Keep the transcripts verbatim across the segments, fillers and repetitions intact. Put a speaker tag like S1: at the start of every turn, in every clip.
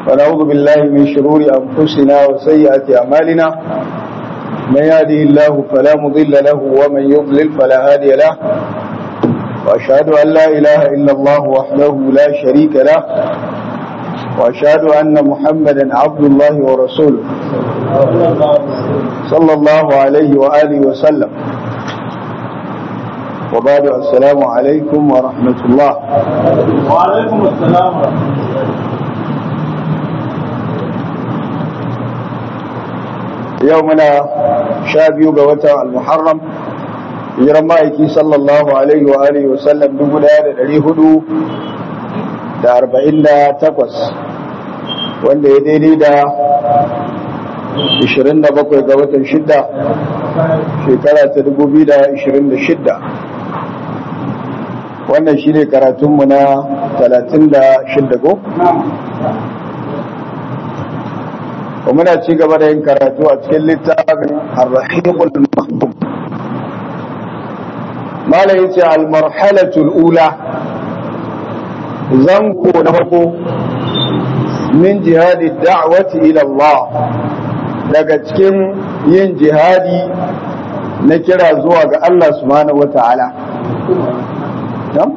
S1: ونعوذ بالله من شرور أنفسنا وسيئات أعمالنا من يهده الله فلا مضل له ومن يضلل فلا هادي له وأشهد أن لا إله إلا الله وحده لا شريك له وأشهد أن محمدا عبد الله ورسوله صلى الله عليه وآله وسلم وبعد السلام عليكم ورحمة الله.
S2: وعليكم السلام ورحمة الله.
S1: يومنا شاب يوغا المحرم hijiran ma'aiki sallallahu alaihi wa alihi wa sallam dubu daya da dari hudu da arba'in da takwas wanda ya daidai da ishirin da bakwai ga watan shidda shekara ta dubu biyu da ishirin da shidda wannan shi ne karatunmu na talatin da shidda ko? muna ci gaba da yin karatu a cikin littafin ar-rahiqul maktum mala yace al-marhalatul ula zanko na farko min jihadi da'wati ila Allah daga cikin yin jihadi na kira zuwa ga Allah subhanahu wata'ala tam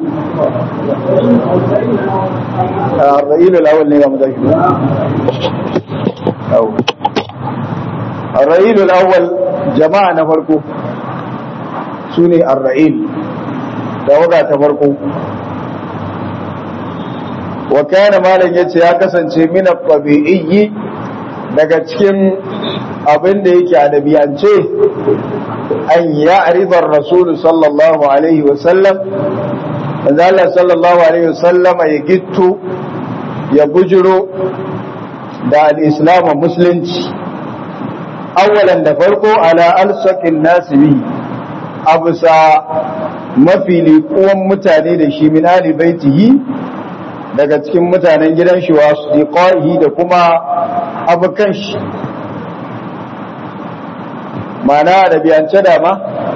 S1: ar-ra'il al-awwal ne ga mutashi ar-ra'il al-awwal jama'a na farko sune ar-ra'il tawaga ta farko wa kana malan yace ya kasance min at-tabi'i daga cikin abin da yake adabiyance an ya'rida ar-rasul sallallahu alaihi wa sallam manzo Allah sallallahu alaihi wa sallam ya gittu ya bujuro da al-islam musulunci awalan da farko ala alsaqin nasibi abusa mafi liƙuwan mutane da shi min ali baitihi daga cikin mutanen gidan shi wa sadiqaihi da kuma abukan shi mana da biyance da ma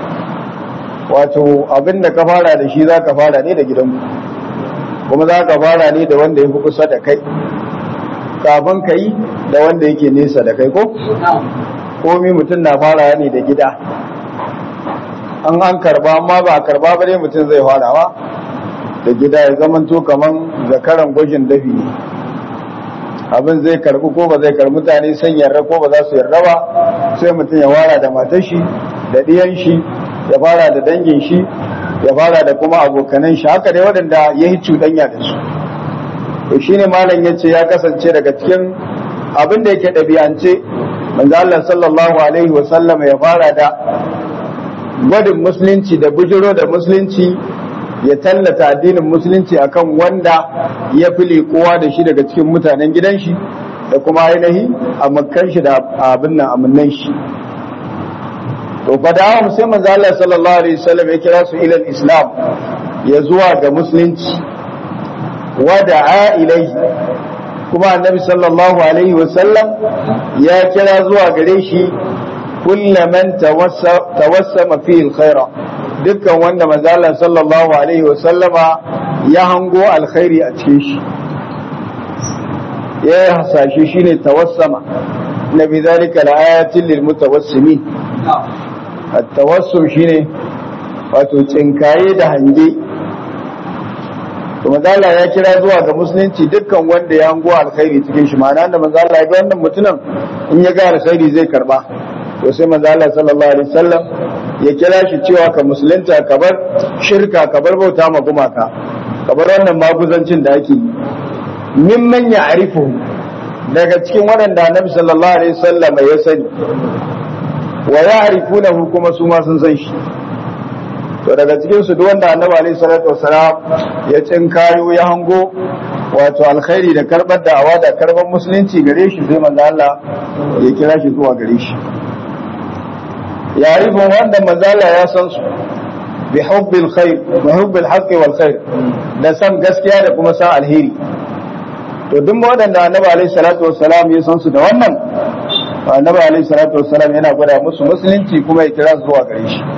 S1: wato abin da ka fara da shi za ka fara ne da gidanku kuma za ka fara ne da wanda ya fi kusa da kai kafin ka yi da wanda yake nesa da kai ko? komi mutum na fara ne da gida an an karba amma ba a karba ba dai mutum zai farawa da gida ya zamanto kaman zakaran gwajin dafi ne abin zai karbi ko ba zai karbi mutane sun yarda ko ba za su yarda ba sai mutum ya fara da matar shi da ɗiyan shi ya fara da dangin shi ya fara da kuma abokanan shi haka dai waɗanda ya yi cuɗanya da su to shine malam yace ya kasance daga cikin abin da yake ɗabi'ance manzo Allah sallallahu alaihi wa sallam ya fara da gwadin musulunci da bujiro da musulunci ya tallata addinin musulunci akan wanda ya fili kowa da shi daga cikin mutanen gidan shi da kuma ainihi a makkan shi da abin nan amunnan shi to fadawa sai manzo Allah sallallahu alaihi wasallam ya kira su ila islam ya zuwa ga musulunci wa da'a ilaihi kuma annabi sallallahu alaihi wasallam ya kira zuwa gare shi kullaman tawassama fi alkhaira dukkan wanda manzo Allah sallallahu alaihi wasallama ya hango alkhairi a cikin shi ya hasashe shine tawassama nabi zalika laayatin lilmutawassimin at-tawassum shine wato tsinkaye da hange to manzo Allah ya kira zuwa ga musulunci dukkan wanda ya hango alkhairi cikin shi ma'ana da manzo Allah ya ga wannan mutumin in ya ga alkhairi zai karba to sai manzo Allah sallallahu alaihi wasallam ya kira shi cewa ka musulunta ka bar shirka ka bar bauta ma gumaka ka bar wannan maguzancin da ake yi mimman ya arifu daga cikin waɗanda annabi sallallahu alaihi wasallam ya sani wa ya'rifunahu kuma su ma sun san shi to daga cikin su duk wanda annabi alaihi salatu wasalam ya cinkayo ya hango wato alkhairi da karbar da'awa da karbar musulunci gare shi sai manzo Allah ya kira shi zuwa gare shi يعرفون wanda mazala ya san su bi hubbil khair wa hubbil haqqi wal khair da san gaskiya da kuma san alheri to duk wadanda annabi alaihi salatu wassalam ya san su da wannan annabi alaihi salatu wassalam yana gwada musu musulunci kuma ya kira zuwa gare shi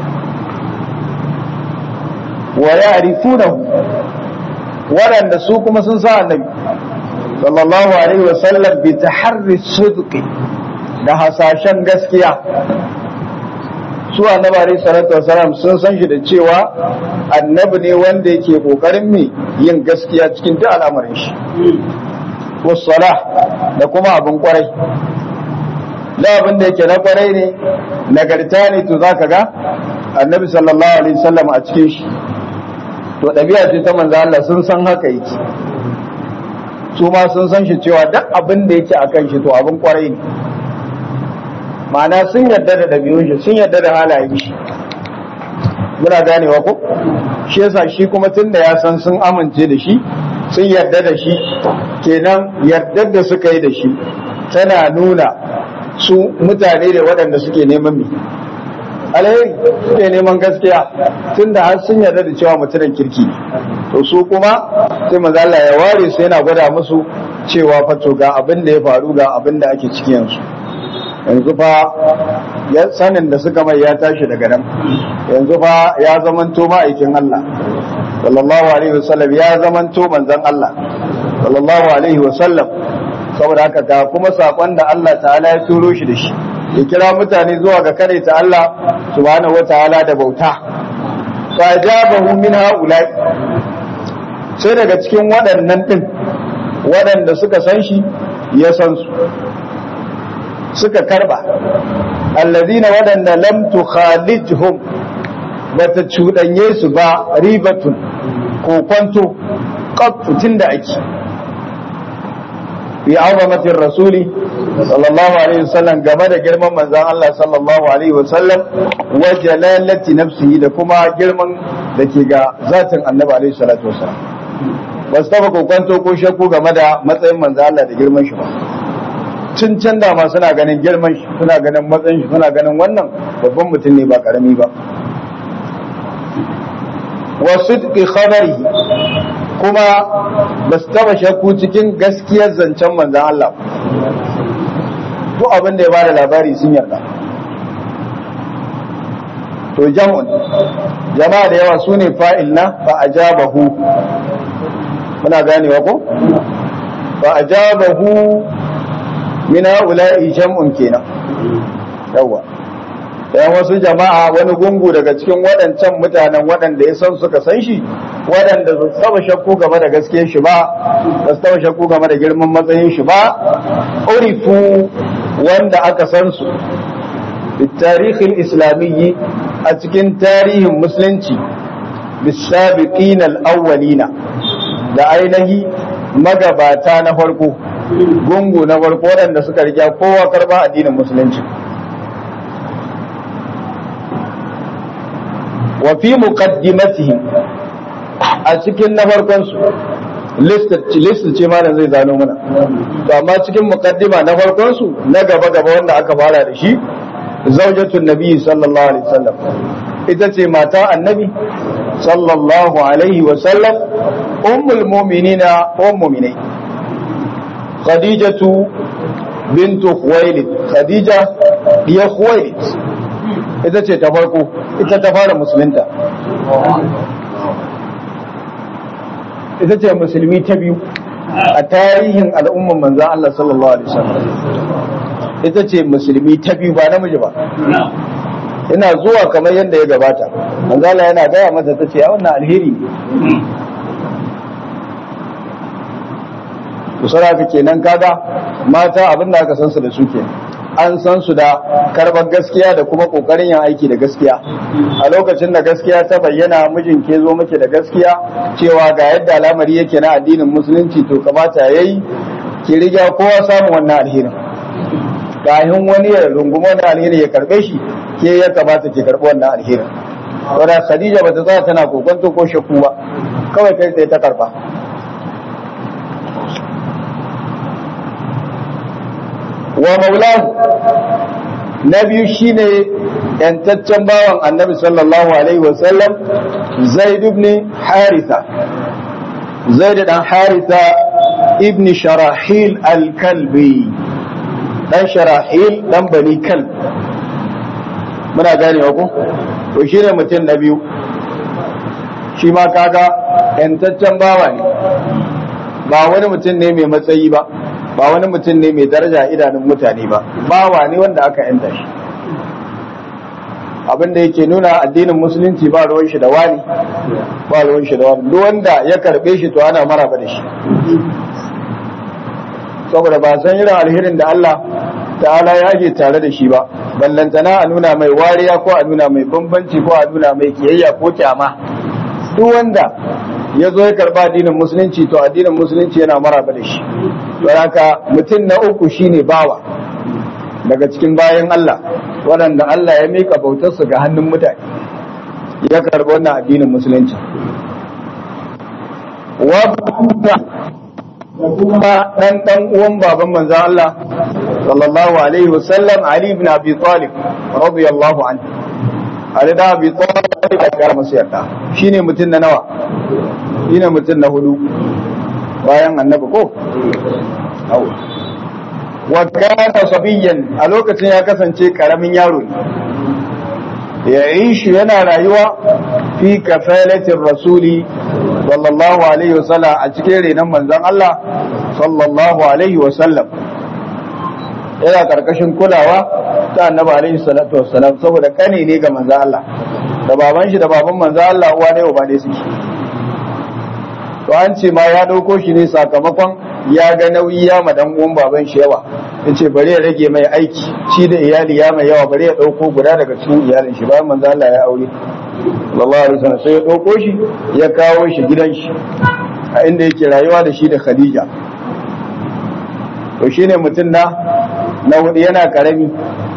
S1: wa ya'rifunahu waɗanda su kuma sun sa annabi sallallahu alaihi wasallam bi taharri sidqi da hasashen gaskiya. Su annabi alaihi salatu wasallam sun san shi da cewa annabi ne wanda yake kokarin me yin gaskiya cikin duk al'amarin shi. Wassalah da kuma abin kwarai. Da abin da yake na kwarai ne, nagarta ne, to zaka ga annabi sallallahu alaihi wasallam a cikin shi. To ɗabi'a ce ta manzo Allah, sun san haka yake. Su ma sun san shi cewa duk abin da yake akan shi to abin kwarai ne. Ma'ana sun yarda da ɗabi'un shi, sun yarda da halayen shi. Muna ganewa ko? Shi yasa shi kuma tun da ya san sun amince da shi, sun yarda da shi, kenan yardar da suka yi da shi tana nuna su mutane da waɗanda suke neman mi. Alheri suke neman gaskiya, tun da har sun yarda da cewa mutumin kirki. To su kuma sai manzo Allah ya ware su yana gwada musu cewa fa to ga abin da ya faru, ga abin da ake ciki yanzu. yanzu fa ya sanin da suka mai ya tashi daga nan, yanzu fa ya zamanto ma'aikin Allah sallallahu alaihi wasallam, ya zamanto manzon Allah sallallahu alaihi wasallam. Saboda haka ga kuma sakon da Allah ta'ala ya turo shi da shi, ya kira mutane zuwa ga kare ta Allah subhanahu wataala da bauta. Fa ajabahu min haula, sai daga cikin waɗannan din waɗanda suka san shi ya san su, suka karba, alladina waɗanda lam tukhalijhum, bata cuɗanye su ba, ribatun ko kwanto qattin da ake fi azamatin rasuli sallallahu alaihi wasallam, game da girman manzon Allah sallallahu alaihi wasallam, wa jalalati nafsihi, da kuma girman da ke ga zatin annabi alaihi salatu wasallam. ba su taba kokwanto ko shakku game da matsayin manzon Allah da girman shi ba. Cin can dama suna ganin girman shi, suna ganin matsayin shi, suna ganin wannan babban mutum ne ba karami ba. Wa sidqi khabari, kuma ba su taba shakku cikin gaskiyar zancen manzon Allah. Duk abin da ya bada labari sun yarda. To jam'un, jama'a da yawa su ne fa'il na fa ajabahu. Muna ganewa ko? Fa ajabahu min ha'ula'i jam'un kenan. Yawa. Yan wasu jama'a, wani gungu daga cikin waɗancan mutanen waɗanda ya san suka san shi, waɗanda su taba shakku game da gaskiyar shi ba, ba su taba shakku game da girman matsayin shi ba, urifu wanda aka san su tarihin islamiyyi a cikin tarihin musulunci, bisabiqin al-awwalina, da ainihi magabata na farko, gungu na farko waɗanda suka riga kowa karba addinin musulunci. wa fi muqaddimatihim, a cikin na farkon su, list ce malam zai zano mana, to amma cikin muqaddima na farkon su, na gaba gaba wanda aka fara da shi, zaujatun nabi sallallahu alaihi wasallam, ita ce mata annabi sallallahu alaihi wasallam, ummul mu'minina wa mu'minai, khadijatu bintu khuwailid, khadija ya khuwailid, ita ce ta farko, ita ta fara musulunta, ita ce musulmi ta biyu a tarihin al'umman manzan Allah sallallahu alaihi wasallam, ita ce musulmi ta biyu, ba namiji ba. Ina zuwa kamar yadda ya gabata, manzan Allah yana gaya mata, ta ce wannan alheri kusura ka kenan, kaga mata abin da aka san su da su ke, an san su da karɓar gaskiya da kuma ƙoƙarin yin aiki da gaskiya. A lokacin da gaskiya ta bayyana, mijin ke zo miki da gaskiya cewa ga yadda al'amari yake na addinin musulunci, to kamata yayi ki riga kowa samun wannan alherin, kafin wani ya rungumi wannan alheri ya karɓe shi, ke ya kamata ki karɓi wannan alherin. Wadda Khadija bata tsaya tana kokonto ko shakku ba, kawai kai tsaye ta karɓa. Wa maulahu, na biyu shine yantaccen bawan annabi sallallahu alaihi wasallam, Zaid ibn Haritha, Zaid dan Haritha ibn Sharahil al-Kalbi, dan Sharahil dan Bani Kalb. Muna gane ku? To shine mutum na biyu, shi ma kaga yantaccen bawa ne, ba wani mutum ne mai matsayi ba ba wani mutum ne mai daraja idanun mutane ba bawa ne wanda aka yanta shi. Abin da yake nuna addinin musulunci ba ruwan shi da wani ba ruwan shi da wani duk wanda ya karbe shi to ana maraba da shi, saboda ba san irin alherin da Allah ta'ala ya ke tare da shi ba, ballantana a nuna mai wariya ko a nuna mai bambanci ko a nuna mai kiyayya ko kyama. Duk wanda ya zo ya karba addinin musulunci to addinin musulunci yana maraba da shi. Don haka mutum na uku shine bawa daga cikin bayan Allah waɗanda Allah ya mika bautarsu ga hannun mutane ya karbi wannan addinin musulunci. Wa da kuma dan dan uwan baban manzon Allah sallallahu alaihi wasallam Ali ibn Abi Talib radiyallahu anhu. Ali da Abi Talib ya kara masa yarda. Shine mutum na nawa? Shine mutum na hudu bayan annabi ko? Awa. Wa kana sabiyan a lokacin ya kasance karamin yaro ne. Ya ishi yana rayuwa fi kafalatir rasuli sallallahu alaihi wasallam a cikin renon manzon Allah sallallahu alaihi wasallam, yana karkashin kulawa ta annabi alaihi salatu wassalam, saboda kane ne ga manzon Allah da baban shi da baban manzon Allah uwa ne uba ne suke. To an ce ma ya dauko shi ne sakamakon ya ga nauyi ya ma dan uwan baban shi yawa, yace bari ya rage mai aiki shi da iyali ya mai yawa, bari ya dauko guda daga cikin iyalin shi bayan manzon Allah ya aure sallallahu alaihi wasallam, sai ya dauko shi ya kawo shi gidan shi a inda yake rayuwa da shi da Khadija. To shine mutum na na hudu yana karami.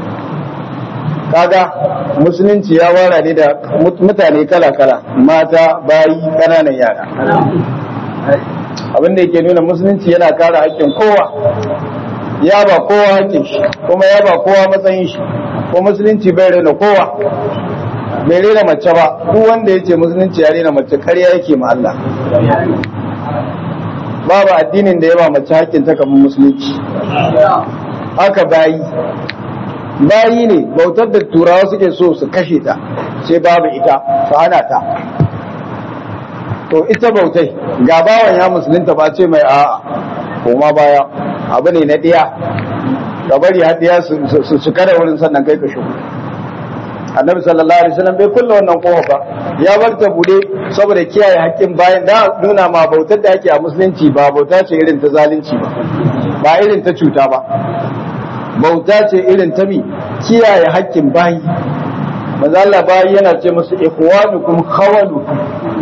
S1: Kaga musulunci ya wara ne da mutane kala-kala, mata, bayi, kananan yara. Abin da yake nuna musulunci yana kare haƙƙin kowa, ya ba kowa haƙƙin shi kuma ya ba kowa matsayin shi, ko musulunci bai rena kowa, bai rena mace ba. Duk wanda yace musulunci ya rena mace ƙarya yake ma Allah. Babu addinin da ya ba mace haƙƙin ta kamar musulunci. Haka bayi bayi ne bautar da turawa suke so su kashe ta, sai babu ita su hana ta. To ita bautai ga bawan ya musulunta ba ce mai a'a koma baya, abu ne na ɗiya ka bari har ɗiya su kare wurin sannan kai ka shigo. Annabi sallallahu alaihi wasallam bai kulle wannan kofa ba, ya bar ta bude saboda kiyaye haƙƙin bayan da nuna ma bautar da ake a musulunci ba bauta ce irin ta zalunci ba, ba irin ta cuta ba, bauta ce irin ta mi kiyaye haƙƙin bayi. Manzo Allah bayi yana ce musu ikhwanukum khawalukum,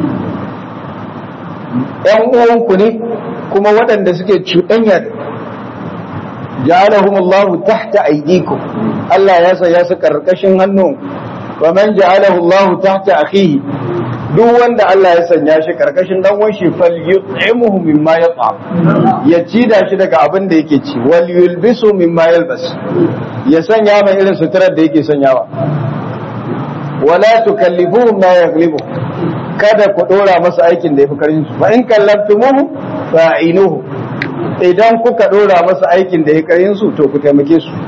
S1: ƴan uwanku ne kuma waɗanda suke cuɗanya da ja'alahumullahu tahta aydikum, Allah ya sa ya su karkashin hannu. Wa man ja'alahu Allahu tahta akhihi, duk wanda Allah ya sanya shi karkashin dan uwan shi falyut'imuhu mimma yat'am, ya ci da shi daga abin da yake ci, wal yulbisu mimma yalbas, ya sanya mai irin suturar da yake sanyawa. Wala tukallifuhum ma yaghlibu, kada ku dora masa aikin da yafi karin su. Fa in kallabtumuhu fa'inuhu, idan kuka dora masa aikin da ya karin su to ku taimake su.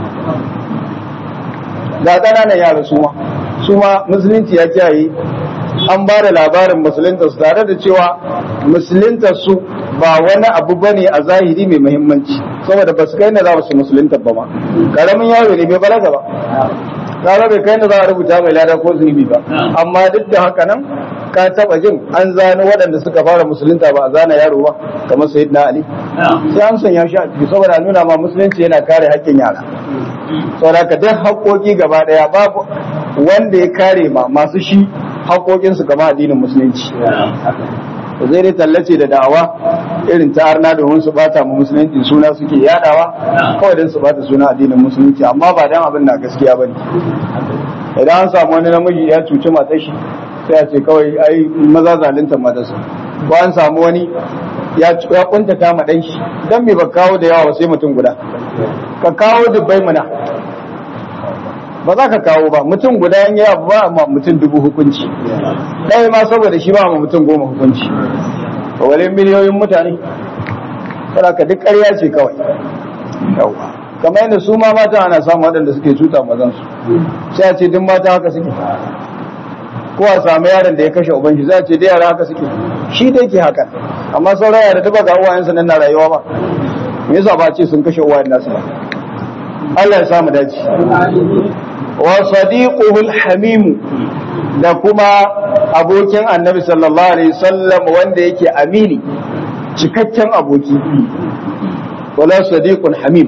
S1: Ga ƙananan yara su ma su ma musulunci ya kiyaye, an ba da labarin musulunta su tare da cewa musulunta su ba wani abu bane a zahiri mai muhimmanci, saboda ba su kai na za su musulunta ba ma. Karamin yaro ne bai balaga ba, kaga bai kai na za a rubuta mai lada ko zunubi ba, amma duk da haka nan ka taba jin an zano waɗanda suka fara musulunta ba a zana yaro ba kamar sayyidina Ali, sai an sanya shi a ciki saboda nuna ma musulunci yana kare haƙƙin yara. Saboda haka duk haƙƙoƙi gaba ɗaya babu wanda ya kare ma masu shi haƙoƙinsu kama addinin musulunci. Zai dai tallace da da'awa irin ta arna domin su bata mu musulunci suna suke yadawa kawai don su bata suna addinin musulunci, amma ba dan abin na gaskiya bane. Idan an samu wani namiji ya cuci matar shi sai a ce kawai ai maza zalunta matarsa, ko an samu wani ya kuntata ma dan shi, dan me ba kawo da yawa sai mutum guda, ka kawo dubbai muna, ba za ka kawo ba. Mutum guda in ya ba ma mutum dubu hukunci, ɗaya ma saboda shi ba ma mutum goma hukunci, ba wale miliyoyin mutane. Saboda ka duk ƙarya ce kawai. Yawwa kamar yadda su ma mata ana samun waɗanda suke cuta mazan su, sai a ce duk mata haka suke, ko a samu yaron da ya kashe uban shi za a ce da yara haka suke, shi da yake haka amma sauran yara da ba ga uwayensa nan na rayuwa ba me yasa ba ce sun kashe uwayen nasu ba Allah ya samu dace wa sadiquhu al-hamim da kuma abokin annabi sallallahu alaihi wasallam wanda yake amini cikakken aboki wala sadiqun hamim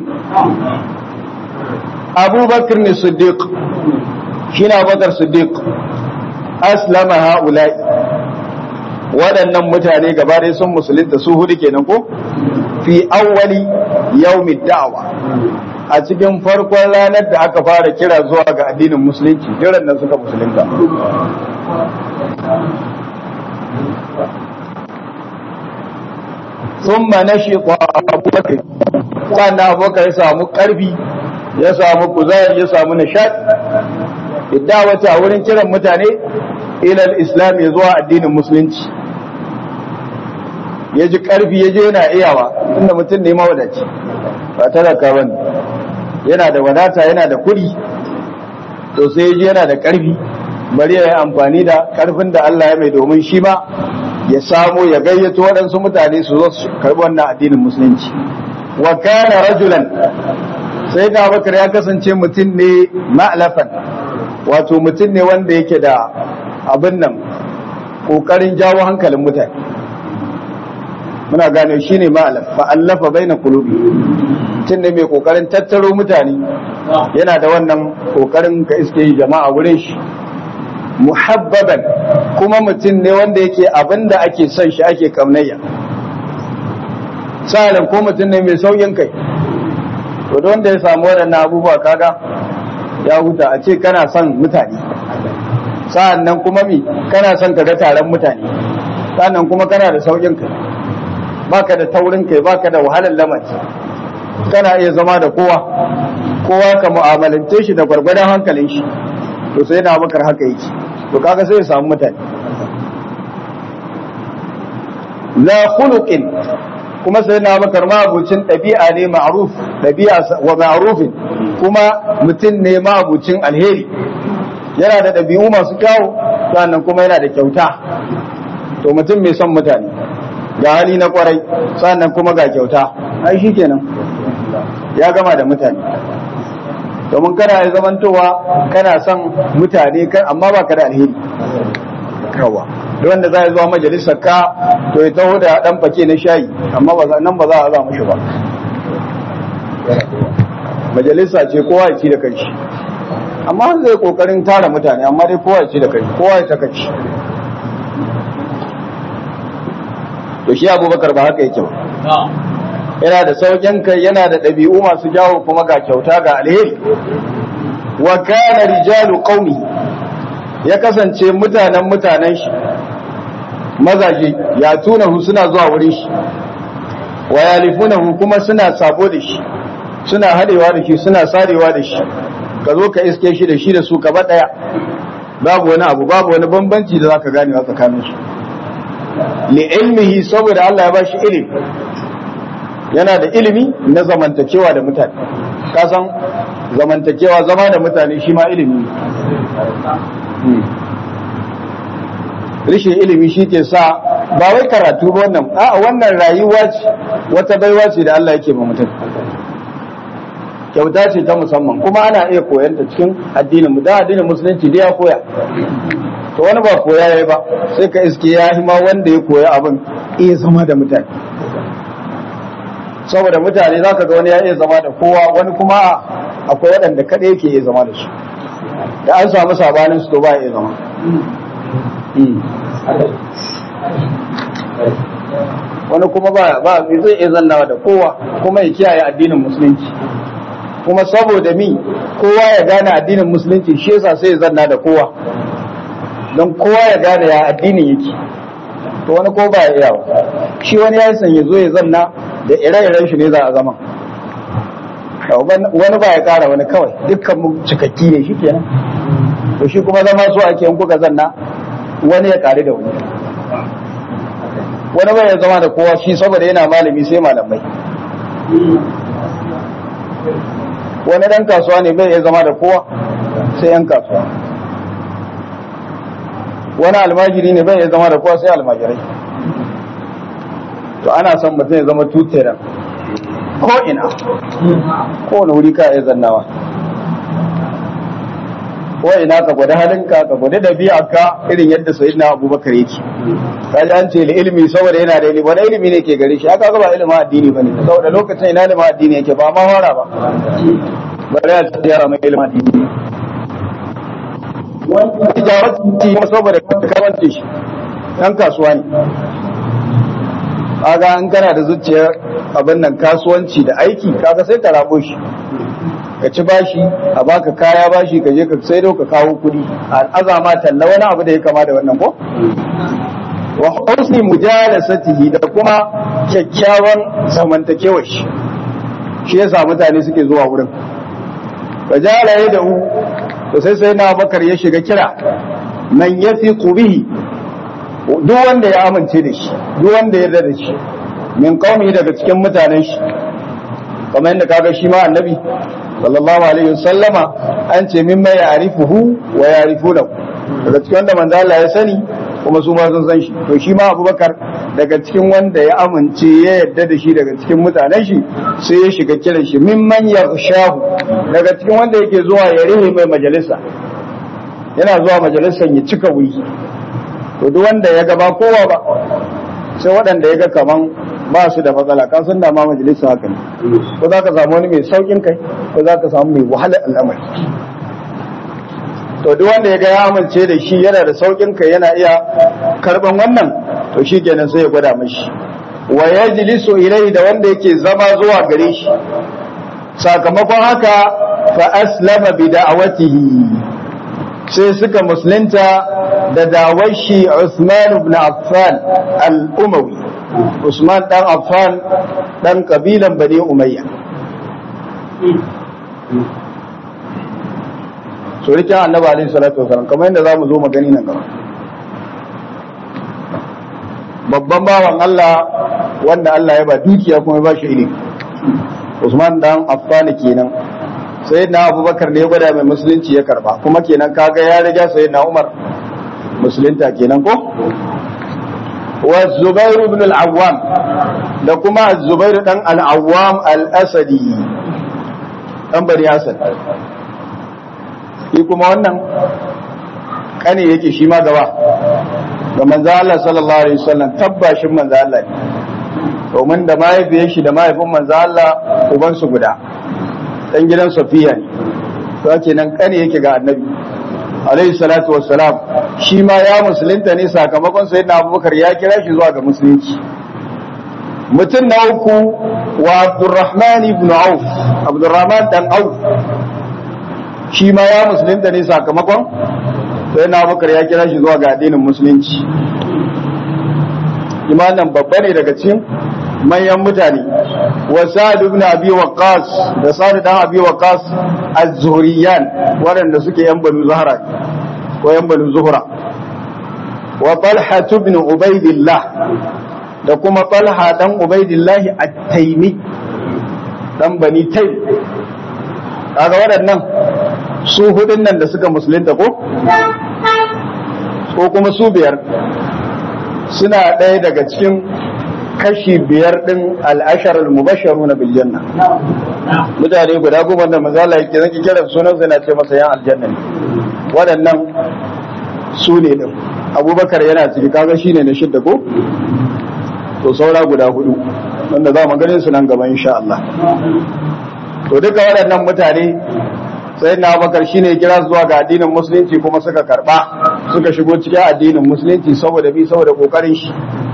S1: abubakar ne siddiq shine abubakar siddiq aslama haula'i waɗannan mutane gaba dai sun musulunta su hudu kenan ko fi awwali yawmid da'wa a cikin farkon ranar da aka fara kira zuwa ga addinin musulunci jiran nan suka musulunta thumma nashiqa abubakar sannan abubakar ya samu karfi ya samu kuzari ya samu nishadi idawata a wurin kiran mutane ilal islam ya zuwa addinin musulunci ya ji karfi ya je yana iyawa inda mutum ne mawadaci ba talaka bane yana da wadata yana da kuɗi to sai ya je yana da karfi bari ya yi amfani da karfin da Allah ya mai domin shi ma ya samu ya gayyato waɗansu mutane su zo su karɓi wannan addinin musulunci wa kana rajulan sai da Abubakar ya kasance mutum ne ma'lafan wato mutum ne wanda yake da abin nan kokarin jawo hankalin mutane muna gane shi ne ma'alaf fa'allafa bai na kulubi mutum ne mai kokarin tattaro mutane yana da wannan kokarin ka iske yi jama'a wurin shi muhabbaban kuma mutum ne wanda yake abin da ake son shi ake kamnayya sa'alin ko mutum ne mai saukin kai to da wanda ya samu waɗannan abubuwa kaga ya huta a ce kana son mutane sa'an nan kuma mi kana son ka ga taron mutane sa'an nan kuma kana da saukin kai baka da taurin kai baka da wahalar lamari kana iya zama da kowa kowa ka mu'amalance shi da gwargwadon hankalin shi to sai na bakar haka yake to kaga sai ya samu mutane la khuluqin kuma sai na bakar ma'abucin ɗabi'a ne ma'ruf ɗabi'a wa ma'rufin kuma mutum ne ma'abucin alheri yana da ɗabi'u masu kyawu sannan kuma yana da kyauta to mutum mai son mutane ga hali na kwarai sannan kuma ga kyauta ai shikenan ya gama da mutane domin kana ya zamantowa kana son mutane kan amma baka da alheri kawa da wanda za ya zuwa majalisar ka to ya taho da dan fake na shayi amma ba nan ba za a za mushi ba majalisa ce kowa ya ci da kanshi amma zai kokarin tara mutane amma dai kowa ya ci da kanshi kowa ya ta kanshi to shi abubakar ba haka yake ba yana da saukin kai yana da ɗabi'u masu jawo kuma ga kyauta ga alheri wa kana rijalu qaumi ya kasance mutanen mutanen shi mazaje ya tunahu suna zuwa wurin shi wa yalifunahu kuma suna sabo da shi suna hadewa da shi suna sarewa da shi ka zo ka iske shi da shi da su gaba daya babu wani abu babu wani bambanci da zaka gane a tsakanin su li ilmihi saboda Allah ya bashi ilimi yana da ilimi na zamantakewa da mutane ka san zamantakewa zama da mutane shi ma ilimi rishin ilimi shi ke sa ba wai karatu ba wannan a wannan rayuwa ce wata baiwa ce da Allah yake ba mutum kyauta ce ta musamman kuma ana iya koyanta cikin addinin mu da addinin musulunci da ya koya to wani ba koya yayi ba sai ka iske ya hima wanda ya koya abin iya zama da mutane saboda mutane zaka ga wani ya iya zama da kowa wani kuma akwai waɗanda kaɗai yake iya zama da su da an samu sabanin su to ba ya iya zama wani kuma ba ba zai iya zannawa da kowa kuma ya kiyaye addinin musulunci kuma saboda mi kowa ya gane addinin musulunci shi yasa sai ya zanna da kowa don kowa ya gane ya addinin yake to wani ko ba ya iya shi wani ya san ya zo ya zanna da ire-iren shi ne za a zama wani ba ya kara wani kawai dukkan mu cikakki ne shi kenan to shi kuma zama so ake in kuka zanna wani ya kare da wani wani bai ya zama da kowa shi saboda yana malami sai malamai wani dan kasuwa ne bai ya zama da kowa sai yan kasuwa wani almajiri ne bai ya zama da kowa sai almajirai to ana son mutum ya zama tuteren ko ina ko wani wuri ka iya zannawa ko ina ka gwada halinka ka gwada ɗabi'arka irin yadda sayyidina abubakar yake kaji an ce ilimi saboda yana da ilimi wani ilimi ne ke gare shi aka ga ba ilimin addini bane saboda lokacin ina ilimin addini yake ba ma fara ba bare ya ce yara mai ilimin addini wani jawarci ma saboda karanci shi ɗan kasuwa ne kaga an kana da zuciyar abin nan kasuwanci da aiki kaga sai ka rabo shi ka ci bashi a baka kaya bashi ka je ka sai ka kawo kuɗi al'azama talla wani abu da ya kama da wannan ko wa husni mujalasatihi da kuma kyakkyawan zamantakewar shi shi yasa mutane suke zuwa wurin fajala yadahu to sai sai na bakar ya shiga kira man yathiqu bihi duk wanda ya amince da shi duk wanda ya yarda da shi min qaumi daga cikin mutanen shi kamar yadda kaga shi ma annabi sallallahu alaihi wasallama an ce mimma ya'rifuhu wa ya'rifunahu daga cikin wanda manzo Allah ya sani kuma su ma sun san shi to shi ma Abubakar daga cikin wanda ya amince ya yarda da shi daga cikin mutanen shi sai ya shiga kiran shi mimman yaghshahu daga cikin wanda yake zuwa ya rihe mai majalisa yana zuwa majalisan ya cika wuri to duk wanda ya ga ba kowa ba sai waɗanda ya ga kaman ba su da matsala kan sun da ma majalisa haka ne ko za ka samu wani mai saukin kai ko za ka samu mai wahalar al'amari to duk wanda ya ga ya amince da shi yana da saukin kai yana iya karban wannan to shi kenan sai ya gwada mashi wa yajlisu ilayhi da wanda yake zama zuwa gare shi sakamakon haka fa aslama bi da'awatihi sai suka musulunta da dawar shi Usman ibn Affan al-Umawi Usman dan Affan dan kabilan Bani Umayya so rike annabi alaihi salatu wasallam kamar yadda zamu zo magani nan gaba babban bawan Allah wanda Allah ya ba dukiya kuma ya ba shi ilimi Usman dan Affan kenan sayyidina Abubakar ne ya gwada mai musulunci ya karba kuma kenan kaga ya riga sayyidina Umar musulunta kenan ko wa Zubair ibn al-Awwam da kuma Zubair dan al-Awwam al-Asadi dan Bani Asad shi kuma wannan kane yake shi ma gaba ga manzo Allah sallallahu alaihi wasallam tabbashin manzo Allah ne domin da mahaifiyar shi da mahaifin manzo Allah uban su guda dan gidan Safiya ne to kenan kane yake ga Annabi alaihi salatu wassalam shi ma ya musulunta ne sakamakon sayyidina Abubakar ya kira shi zuwa ga musulunci mutum na uku wa Abdurrahman ibn Auf Abdurrahman dan Auf shi ma ya musulunta ne sakamakon sayyidina Abubakar ya kira shi zuwa ga addinin musulunci imanan babba ne daga cikin manyan mutane wa Sa'd ibn Abi Waqqas da Sa'd dan Abi Waqqas az-Zuhriyan waɗanda suke yan Banu Zahra ko yan Banu Zuhra wa Talha ibn Ubaydillah da kuma Talha dan Ubaydillah at-Taymi dan Bani Taym kaga waɗannan su hudun nan da suka musulunta ko ko kuma su biyar suna ɗaya daga cikin kashi biyar ɗin al'ashar al-mubasharu na biljanna mutane guda goma da mazala yake zaki kira sunan sai na ce masa yan aljanna ne waɗannan su ne ɗin abubakar yana ciki kaga shi ne na shidda ko to saura guda hudu wanda za mu ganin su nan gaba insha Allah to duka waɗannan mutane sai na abubakar shi ne kira zuwa ga addinin musulunci kuma suka karɓa suka shigo cikin addinin musulunci saboda bi saboda ƙoƙarin shi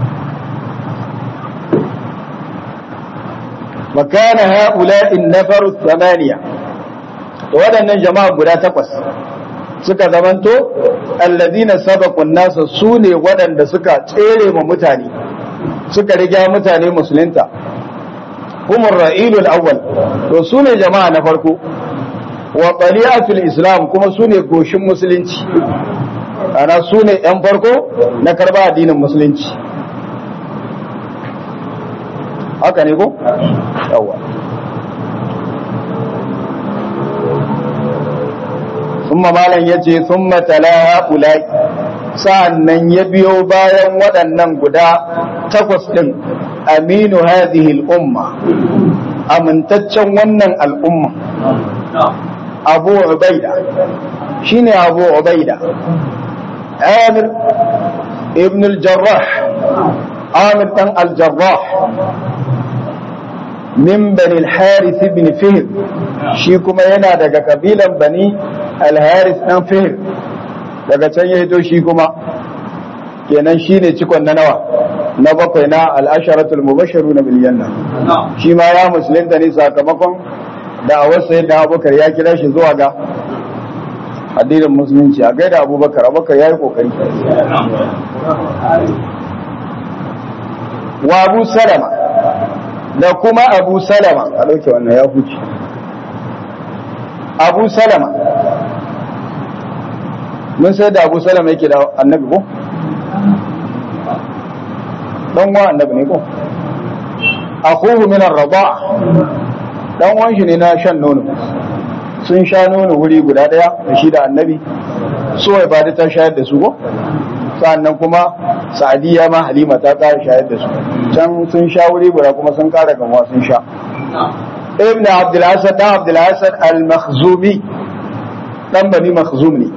S1: مكان هؤلاء النفر الثمانية waɗannan jama'a guda takwas suka zamanto alladina sabaqun nas sune waɗanda suka tsere ma mutane suka riga mutane musulunta humur ra'ilul awwal to sune jama'a na farko wa taliatul islam kuma sune goshin musulunci ana sune yan farko na karba addinin musulunci haka ne ko yawa thumma malan yace thumma tala ulai sa'annan ya biyo bayan waɗannan guda takwas din aminu hadhihi al-umma amintaccen wannan al'umma abu ubaida shine abu ubaida amir ibn al-jarrah amir dan al-jarrah min bani al-harith ibn fihr shi kuma yana daga kabilan bani al-harith dan fihr daga can ya hito shi kuma kenan shine cikon na nawa na bakwai na al-asharatul mubashshirun bil janna shi ma ya musulunta ne sakamakon da'awar sayyidina Abubakar ya kira shi zuwa ga addinin musulunci a gaida Abubakar Abubakar yayi kokari wa Abu Salama da kuma Abu Salama a dauke wannan ya huce Abu Salama mun sai da Abu Salama yake da annabi ko dan wa annabi ne ko akhuhu min ar-rida'a dan wan shi ne na shan nono sun sha nono wuri guda daya da shi da annabi so ya bada ta shayar da su ko sannan kuma Sa'diya ma Halima ta ƙara shayar da su can sun sha wuri guda kuma sun ƙara gamuwa sun sha ibn Abdul Asad dan Abdul Asad al-Makhzumi dan bani Makhzum ne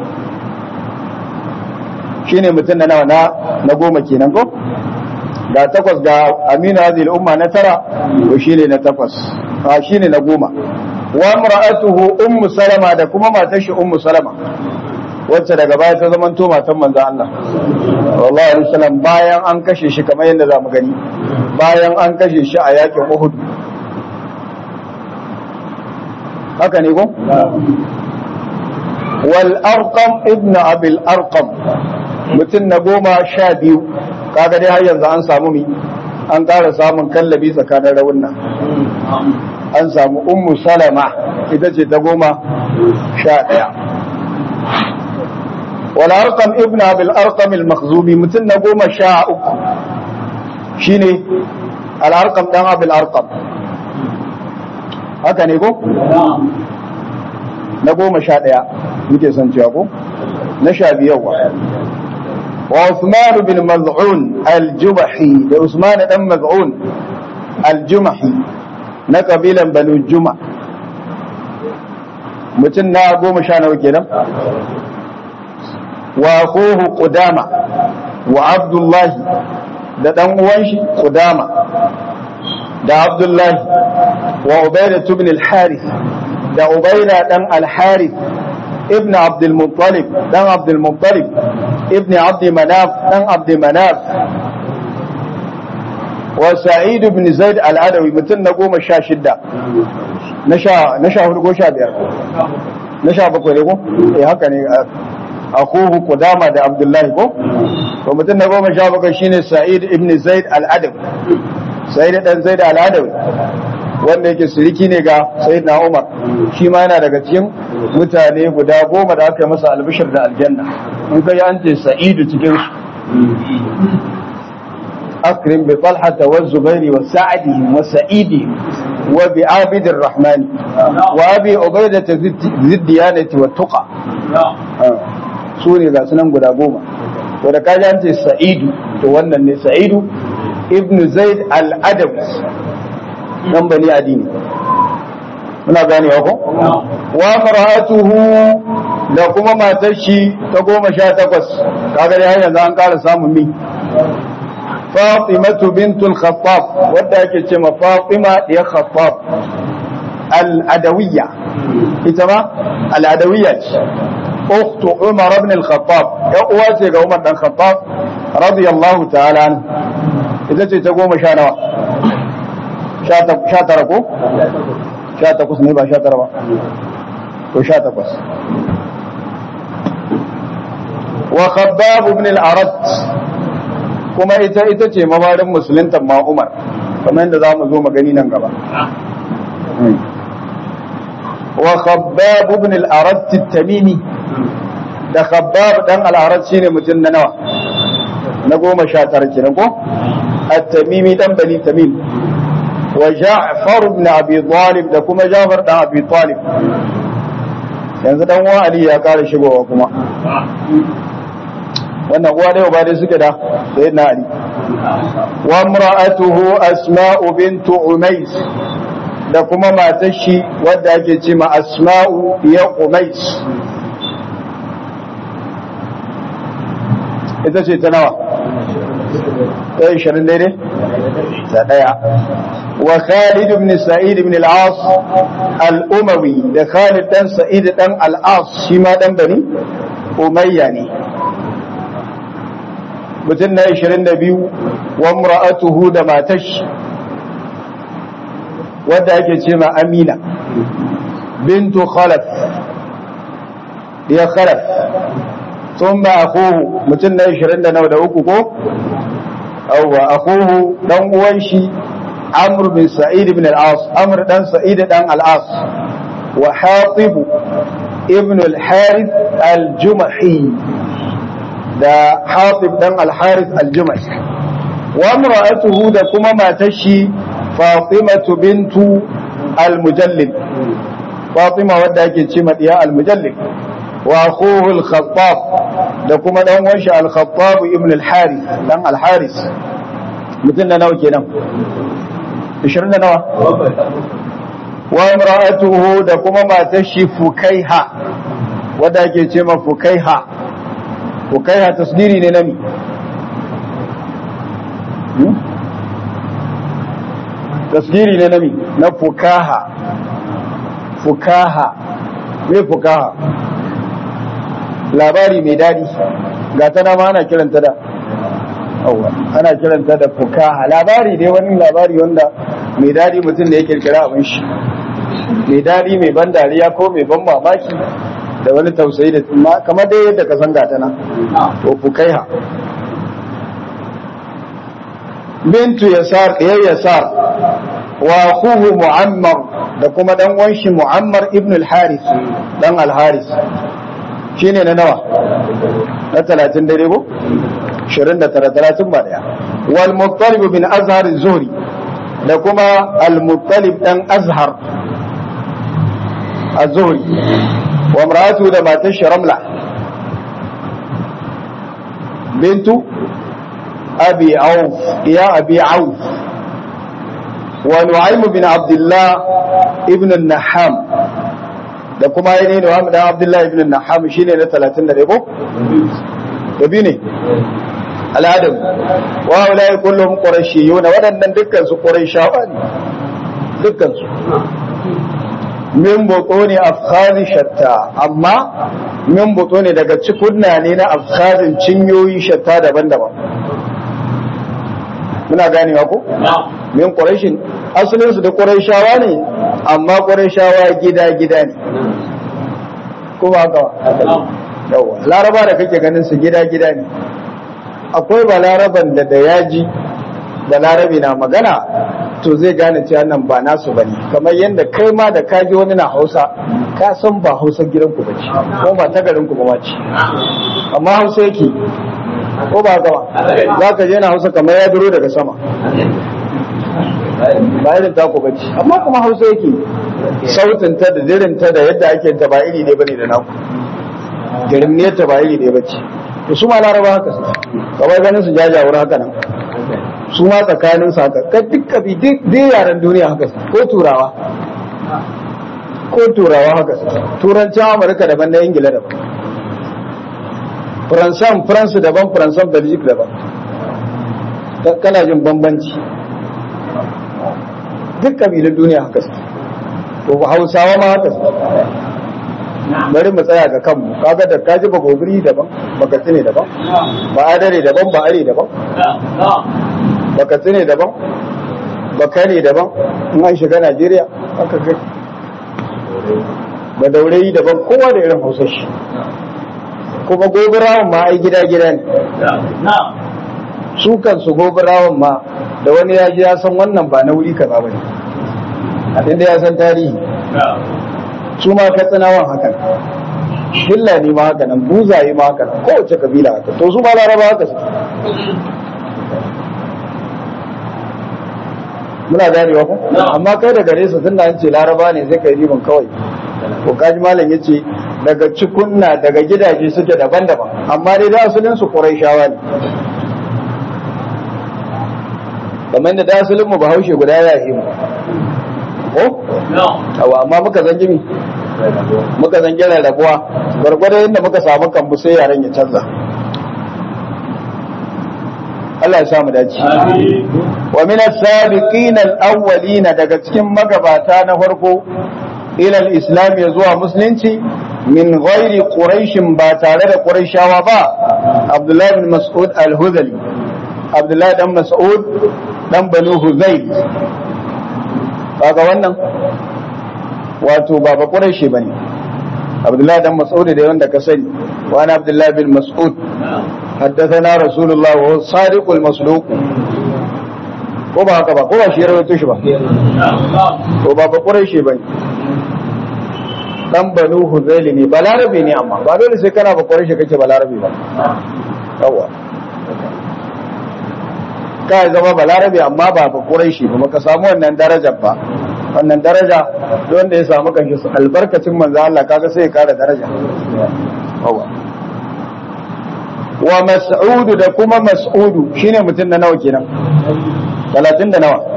S1: shine mutum na nawa na goma kenan ko ga takwas ga aminu hadhihi al-umma na tara to shine na takwas a shine na goma wa imra'atuhu ummu salama da kuma matar shi ummu salama wacce daga baya ta zaman to matan manzo Allah wallahi alaihi wasallam bayan an kashe shi kamar yadda zamu gani bayan an kashe shi a yakin Uhud haka ne ko wal arqam ibn abil arqam mutum na goma sha biyu kaga dai har yanzu an samu mi an ƙara samun kallabi tsakanin rawunna an samu ummu salama ita ce ta goma sha ɗaya wal arqam ibn abil arqam al makhzumi mutum na goma sha uku shine al arqam dan abil arqam haka ne ko na goma sha ɗaya muke son cewa ko na sha biyu wa وعثمان بن مذعون الجمحي ده عثمان بن مذعون الجمحي na kabilan banu juma mutum na goma sha nawa kenan wa akhuhu qudama wa abdullahi da dan uwan shi qudama da abdullahi wa ubayda ibn al-harith da ubayda dan al-harith ابن عبد المطلب دان عبد المطلب ابن عبد مناف دان عبد مناف وسعيد بن زيد العدوي متن نقوم شا شدة نشا نشا هو شا بيار نشا بقول لكم إيه هكذا أخوه قدامة دا عبد الله كو ومتن نقوم شا بقول شين سعيد ابن زيد العدوي سعيد بن زيد العدوي wanda yake siriki ne ga sayyidina Umar shi ma yana daga cikin mutane guda goma da aka yi masa albishir da aljanna in kai an ce sa'idu cikin su akrim bi talha wa zubairi wa sa'di wa sa'idi wa bi abid ar-rahman wa abi ubayda ziddiyanati wa tuqa su ne ga sunan guda goma to da kaji an ce sa'idu to wannan ne sa'idu ibn zaid al-adawi dan bani adini muna ganewa ko wa mar'atuhu da kuma matar shi ta goma sha takwas kaga dai yanzu an ƙara samun mi Fatimatu bintul Khattab wadda ake ce ma Fatima ya Khattab al-Adawiyya ita ma al-Adawiyya ce ukhtu Umar ibn al-Khattab ya uwa ce ga Umar dan Khattab radiyallahu ta'ala anhu ita ce ta goma sha nawa sha tara ko? sha takwas ne ba sha tara ba ko sha takwas wa khabbab ibn al-arat kuma ita ita ce mabarin musulunta ma Umar kamar yadda za mu zo magani nan gaba wa khabbab ibn al-arat at-tamimi da khabbab dan al-arat shine mutum na nawa na goma sha tara kenan ko at-tamimi dan bani tamim وجعفر بن أبي طالب da kuma Jafar dan Abi Talib yanzu dan wa Ali ya kare shigowa kuma wannan uwa da uba dai suke da sayyidina Ali wa imra'atuhu asma'u bint umais da kuma matar shi wadda ake ce ma asma'u ya umais ita ce ta nawa ta ishirin daidai ta daya wa Khalid ibn Sa'id ibn al-As al-Umawi da Khalid dan Sa'id dan al-As shi ma dan bani Umayya ne mutum na ishirin da biyu wa imra'atuhu da matash wadda ake ce ma Amina bintu Khalaf ya Khalaf ثم أخوه متن عشرين دنا ولا أكوكو أو أخوه دم وانشي عمرو بن سعيد بن العاص عمرو بن سعيد بن العاص وحاطب ابن الحارث الجمحي ده حاطب بن الحارث الجمحي وامرأته ده كما ما تشي فاطمة بنت المجلد فاطمة ودها كتشمت يا المجلد واخوه الخطاب da kuma dan wanshi al-Khattab ibn al-Harith dan al-Haris mutun da nawa kenan ishirin da nawa wa imra'atuhu da kuma matar shi Fukaiha wanda ake ce ma Fukaiha Fukaiha tasdiri ne nami tasdiri ne nami na Fukaha Fukaha me Fukaha labari mai dadi ga ta nama ana kiranta da awwa ana kiranta da fukaha labari dai wani labari wanda mai dadi mutum da ya kirkira abin shi mai dadi mai ban dariya ko mai ban mamaki da wani tausayi da kamar dai yadda ka san gata na to fukaiha bintu yasar ya yasar wa akhuhu muammar da kuma dan wanshi muammar ibn al-harith dan al-harith shine na nawa na talatin dare ko ashirin da tara talatin ba daya wal muttalib bin azhar az-zuhri da kuma al muttalib dan azhar az-zuhri wa imra'atu da matar sharamla bintu abi auf ya abi auf wa nu'aym bin abdullah ibn an-naham da kuma yayin da Muhammad Abdullah ibn Naham shine na talatin da ɗaya ko to bi ne al'adam wa ulai kullum qurashiyuna wadannan dukkan su qurayshawa ne dukkan su min butuni afkhari shatta amma min butuni daga cikunna ne na afkharin cinyoyi shatta daban-daban muna ganewa ko min qurayshin asalin su da qurayshawa ne amma qurayshawa gida-gida ne kuma haka yawa laraba da kake ganin su gida-gida ne akwai ba laraban da da yaji da larabi na magana to zai gane cewa nan ba nasu bane kamar yadda kai ma da kaji wani na Hausa ka san ba Hausa gidanku bace ko ba ta garin ku ba ce amma Hausa yake ko ba gaba za ka je na Hausa kamar ya duro daga sama ba irin tako bace amma kuma Hausa yake sautin ta da dirin ta da yadda ake ta ba iri ne bane da naku dirin ne ta ba iri ne bace to su ma laraba haka su kamar ganin su jajawar haka nan su ma tsakanin su haka ka duk kabi duk yaran duniya haka su ko turawa ko turawa haka su turancin Amurka daban na Ingila daban Faransan Faransa daban Faransan Belgium daban kana jin bambanci duk kabilan duniya haka su to Hausawa ma haka su bari mu tsaya ga kanmu kaga da kaji ba gobiri daban baka tsine daban ba adare daban ba are daban baka tsine daban baka ne daban in an shiga Najeriya haka kai ba daurayi daban kowa da irin Hausar shi kuma gobirawan ma ai gida gida ne su kansu gobirawan ma da wani ya ji ya san wannan ba na wuri kaza bane inda ya san tarihi su ma katsinawan haka hillani ma haka nan buzaye ma haka nan kowace kabila haka to su ma laraba haka su muna ganewa ko amma kai da gare su tunda an ce laraba ne sai kai riban kawai ko kaji malam yace daga cikunna daga gidaje suke daban-daban amma dai da asalin su Qurayshawa ne kamar da da asalin mu Bahaushe guda ya yi mu ko awa amma muka san gimi muka san gina rabuwa gwargwado yadda muka samu kambu sai yaran ya canza Allah ya samu dace wa min as-sabiqin al-awwalin daga cikin magabata na farko ila al-islam ya zuwa musulunci min ghairi quraish ba tare da quraishawa ba Abdullah bin Mas'ud al-Hudhali Abdullah dan Mas'ud dan Banu Huzayl kaga wannan wato ba ba quraishi bane Abdullah dan Mas'ud da wanda ka sani wa ana Abdullah bin Mas'ud حدثنا رسول الله وهو الصادق المصدوق ko ba haka ba ko ba shi ya rawaito shi ba to ba ba quraishi bane dan Banu Huzayl ne balarabi ne amma ba dole sai kana ba quraishi kake balarabi ba yawa ka zama balarabi amma ba ba quraishi ba maka samu wannan darajar ba wannan daraja wanda ya samu kanshi albarkacin manzo Allah kaga sai ya kara daraja yawa wa Mas'ud da kuma Mas'udu shine mutum na nawa kenan talatin da nawa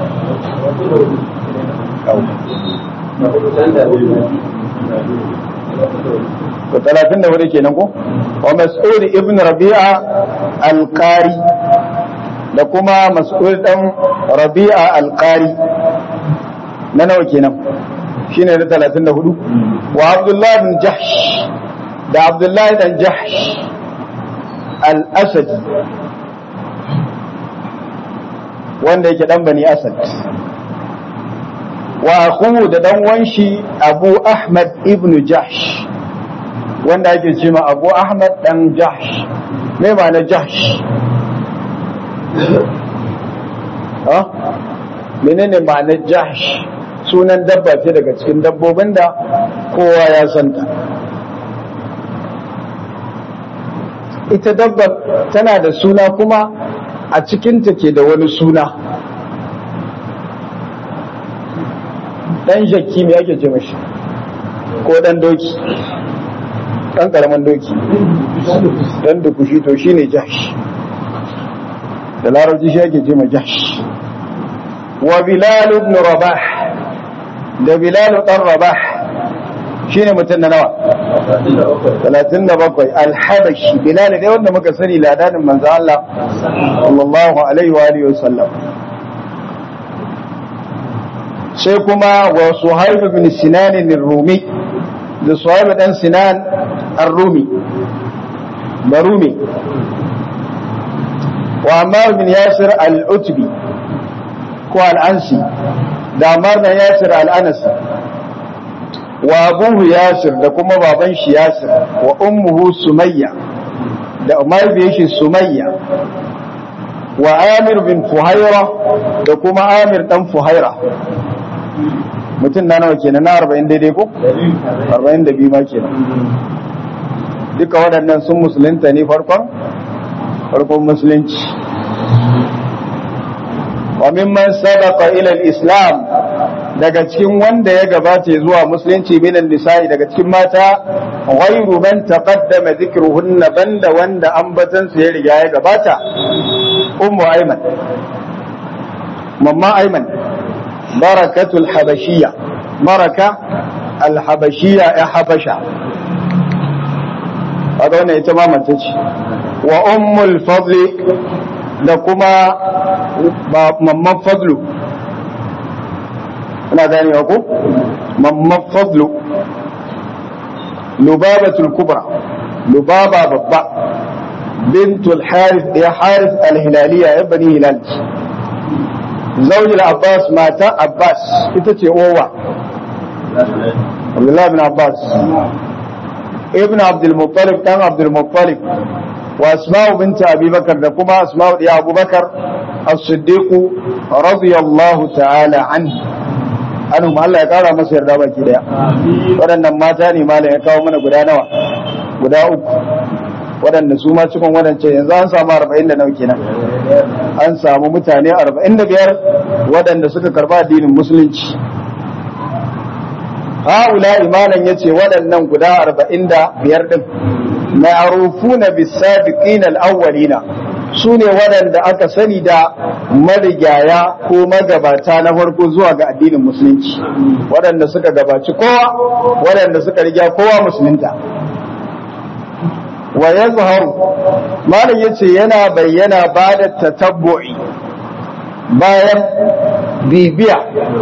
S1: to talatin da wuri kenan ko wa Mas'ud ibn Rabi'a al-Qari da kuma Mas'ud dan Rabi'a al-Qari na nawa kenan shine da talatin da hudu wa Abdullah bin Jahsh da Abdullah dan Jahsh al-Asadi wanda yake dan Bani Asad wa akhu da dan wanshi Abu Ahmad ibn Jahsh wanda yake cewa Abu Ahmad dan Jahsh me ma'ana Jahsh ha menene ma'anar Jahsh sunan dabba ce daga cikin dabbobin da kowa ya santa ita dabbar tana da suna kuma a cikinta ke da wani suna dan jaki me ake ce mashi ko dan doki dan karaman doki dan dukushi to shine Jahsh da larabci shi ake ce ma Jahsh wa Bilal ibn Rabah da Bilal dan Rabah shine mutum na nawa talatin da bakwai al-Habashi Bilal dai wanda muka sani ladanin manzo Allah sallallahu alaihi wa alihi wasallam sai kuma wa Suhaib bin Sinan ar-Rumi da Suhaib dan Sinan ar-Rumi barumi wa Ammar bin Yasir al-Utbi ko al-Ansi da Ammar bin Yasir al-Anasi wa abuhu Yasir da kuma baban shi Yasir wa ummuhu Sumayya da mahaifiyar shi Sumayya wa Amir bin Fuhaira da kuma Amir dan Fuhaira mutum na nawa kenan na arba'in daidai ko arba'in da biyu ma kenan duka waɗannan sun musulunta ne farkon farkon musulunci wa mimman sabaqa ila al-islam daga cikin wanda ya gabata zuwa musulunci minan nisa'i daga cikin mata ghayru man taqaddama dhikruhunna banda wanda ambatan su ya riga ya gabata ummu ayman mamma ayman barakatul habashiyya baraka al-habashiyya ya habasha kaga wannan ita ma mace ce wa ummul fadli da kuma mamman fadlu ina gani ko mamman fadlu lubabatul kubra lubaba babba bintul harith ya harith al-hilaliya ibni hilal zawjul abbas mata abbas ita ce owa abdullah ibn abbas ibn abdul muttalib dan abdul muttalib wa asma'u bint abi bakar da kuma asma'u ya abubakar as-siddiq radiyallahu ta'ala anhu anhum Allah ya kara masa yarda baki daya waɗannan mata ne malam ya kawo mana guda nawa guda uku waɗanda su ma cikin waɗance yanzu an samu arba'in da nawa kenan an samu mutane arba'in da biyar waɗanda suka karba addinin musulunci haula imanan yace waɗannan guda arba'in da biyar din ma'rufuna bis-sabiqin al-awwalina sune waɗanda aka sani da marigaya ko magabata na farko zuwa ga addinin musulunci waɗanda suka gabaci kowa waɗanda suka riga kowa musulunta wa yazharu malam yace yana bayyana bada tatabbu'i bayan bibiya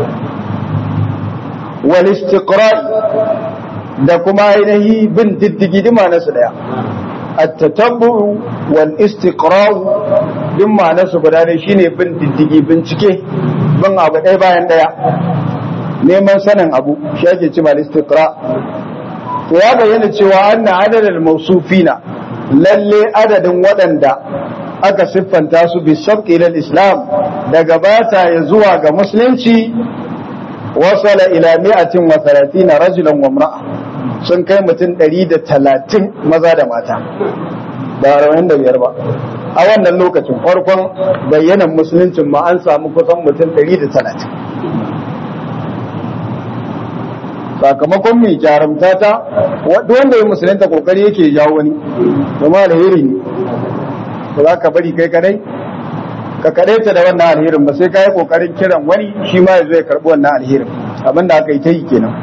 S1: wal istiqra' da kuma ainihi bin diddigi dima nasu daya at-tatabbu wal istiqra' din ma'anarsu guda ne shine bin diddigi bincike bin abu ɗaya bayan ɗaya neman sanin abu shi ake cewa istiqra' to ya bayyana cewa anna adadal mawsufina lalle adadin waɗanda aka siffanta su bi sabqi ila islam daga bata ya zuwa ga musulunci wasala ila mi'atin wa thalathina rajulan wa imra'a sun kai mutum ɗari da talatin maza da mata ba arba'in da biyar ba a wannan lokacin farkon bayyanan musuluncin ma an samu kusan mutum ɗari da talatin sakamakon mai jarumta ta wanda ya musulunta kokari yake jawo wani kuma alheri ne ba za ka bari kai kadai ka kadai ta da wannan alherin ba sai ka yi kokarin kiran wani shi ma ya zo ya karbi wannan alherin abinda aka yi ta yi kenan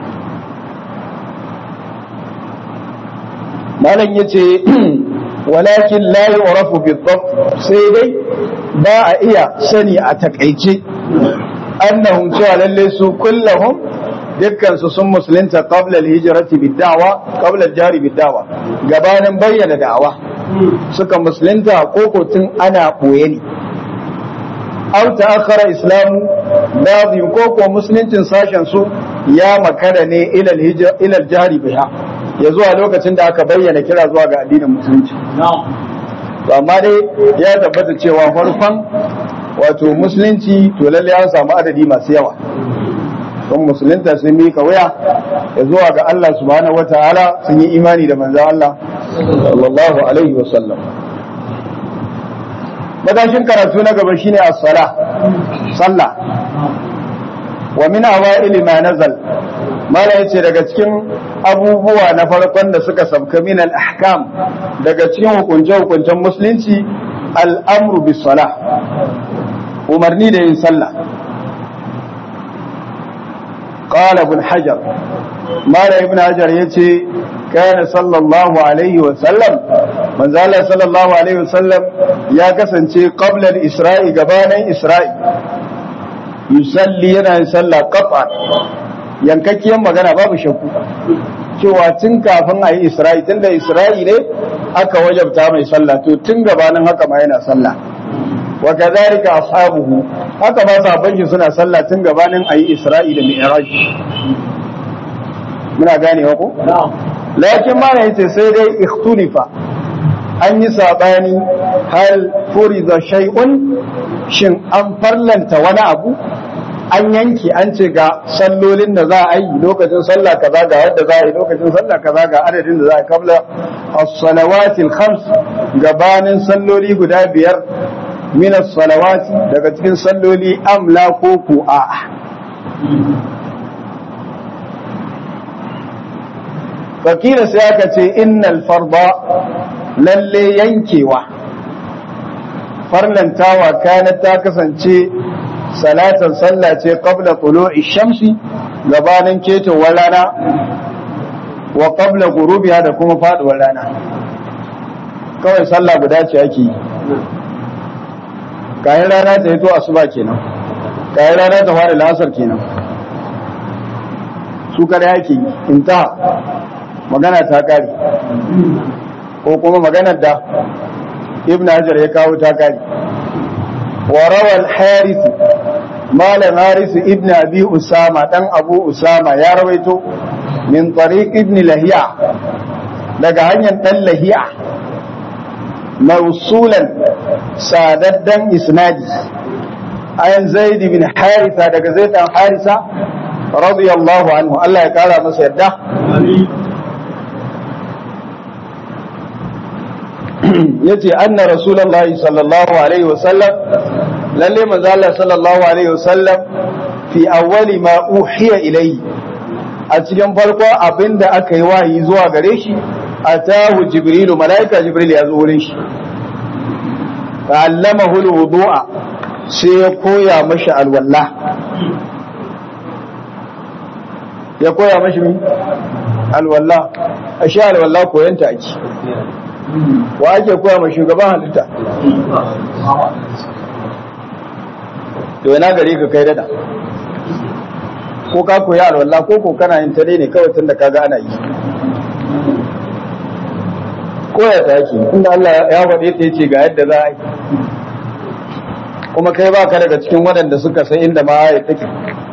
S1: malam ya ce walakin la yu'rafu bi-dhabt sai dai ba a iya sani a takaice annahum cewa lalle su kullahum dukkan su sun musulunta qabla al-hijrati bid-da'wa qabla al-jari bid-da'wa gabanin bayyana da'awa suka musulunta koko tun ana boye ne aw ta'akhkhara islamu ba'd koko musuluncin sashen su ya makara ne ila al-hijra ila al-jari biha ya zuwa lokacin da aka bayyana kira zuwa ga addinin musulunci to amma dai ya tabbata cewa farkon wato musulunci to lalle an samu adadi masu yawa don musulunta sun mika waya ya zuwa ga Allah subhanahu wataala sun yi imani da manzon Allah sallallahu alaihi wasallam madashin karatu na gaba shine as-sala sallah wa min awaili ma nazal mala yace daga cikin abubuwa na farkon da suka sabka min al-ahkam daga cikin hukunce hukuncen musulunci al-amru bis salah umarni da yin sallah qala ibn hajar mala ibn hajar yace kana sallallahu alaihi wa sallam manzo Allah sallallahu alaihi wa sallam ya kasance qabla al-isra'i gabanin isra'i yusalli yana yin sallah qat'an yankakkiyar magana babu shakku cewa tun kafin a yi isra'i tun da isra'i ne aka wajabta mai sallah to tun gabanin haka ma yana sallah wa kadhalika ashabuhu haka ba sahabban shi suna sallah tun gabanin a yi isra'i da mi'raj muna ganewa ko lakin ma yace sai dai ikhtulifa an yi sabani hal furiza shay'un shin an farlanta wani abu an yanki an ce ga sallolin da za a yi lokacin sallah kaza ga wadda za a yi lokacin sallah kaza ga adadin da za a yi kabla as-salawati al-khams gabanin salloli guda biyar min as-salawati daga cikin salloli amla ko ku a fakira sai aka ce innal farda lalle yankewa farlantawa kana ta kasance salatan sallah ce qabla tulu'i shamsi gabanin ketowar rana wa qabla ghurubiha da kuma faduwar rana kawai sallah guda ce ake yi kayan rana ta hito asuba kenan kayan rana ta fara lasar kenan su kada yake intaha magana ta kare ko kuma maganar da ibn hajar ya kawo ta kare وروى الحارث مال حارث ابن أبي أسامة دان أبو أسامة يا رويته من طريق ابن لهيع لقى هنيا دان لهيع موصولا ساددا إسنادي أين زيد بن حارثة لقى زيد بن حارثة رضي الله عنه الله يقال مسيده yace anna rasulullahi sallallahu alaihi wasallam lalle manzo Allah sallallahu alaihi wasallam fi awwali ma uhiya ilayhi a cikin farko abinda aka yi wahayi zuwa gare shi atahu jibrilu malaika jibril ya zo wurin shi ta'allamahu alwudu'a sai ya koya mashi alwala ya koya mashi alwala ashe alwala koyanta ake wa ake koya mashi shugaban halitta to yana gare ka kai dada ko ka koyi alwala ko ko kana yin ta dai ne kawai tun da kaga ana yi koya ta yake inda Allah ya faɗe ta yace ga yadda za a yi kuma kai ba ka daga cikin waɗanda suka san inda ma ya take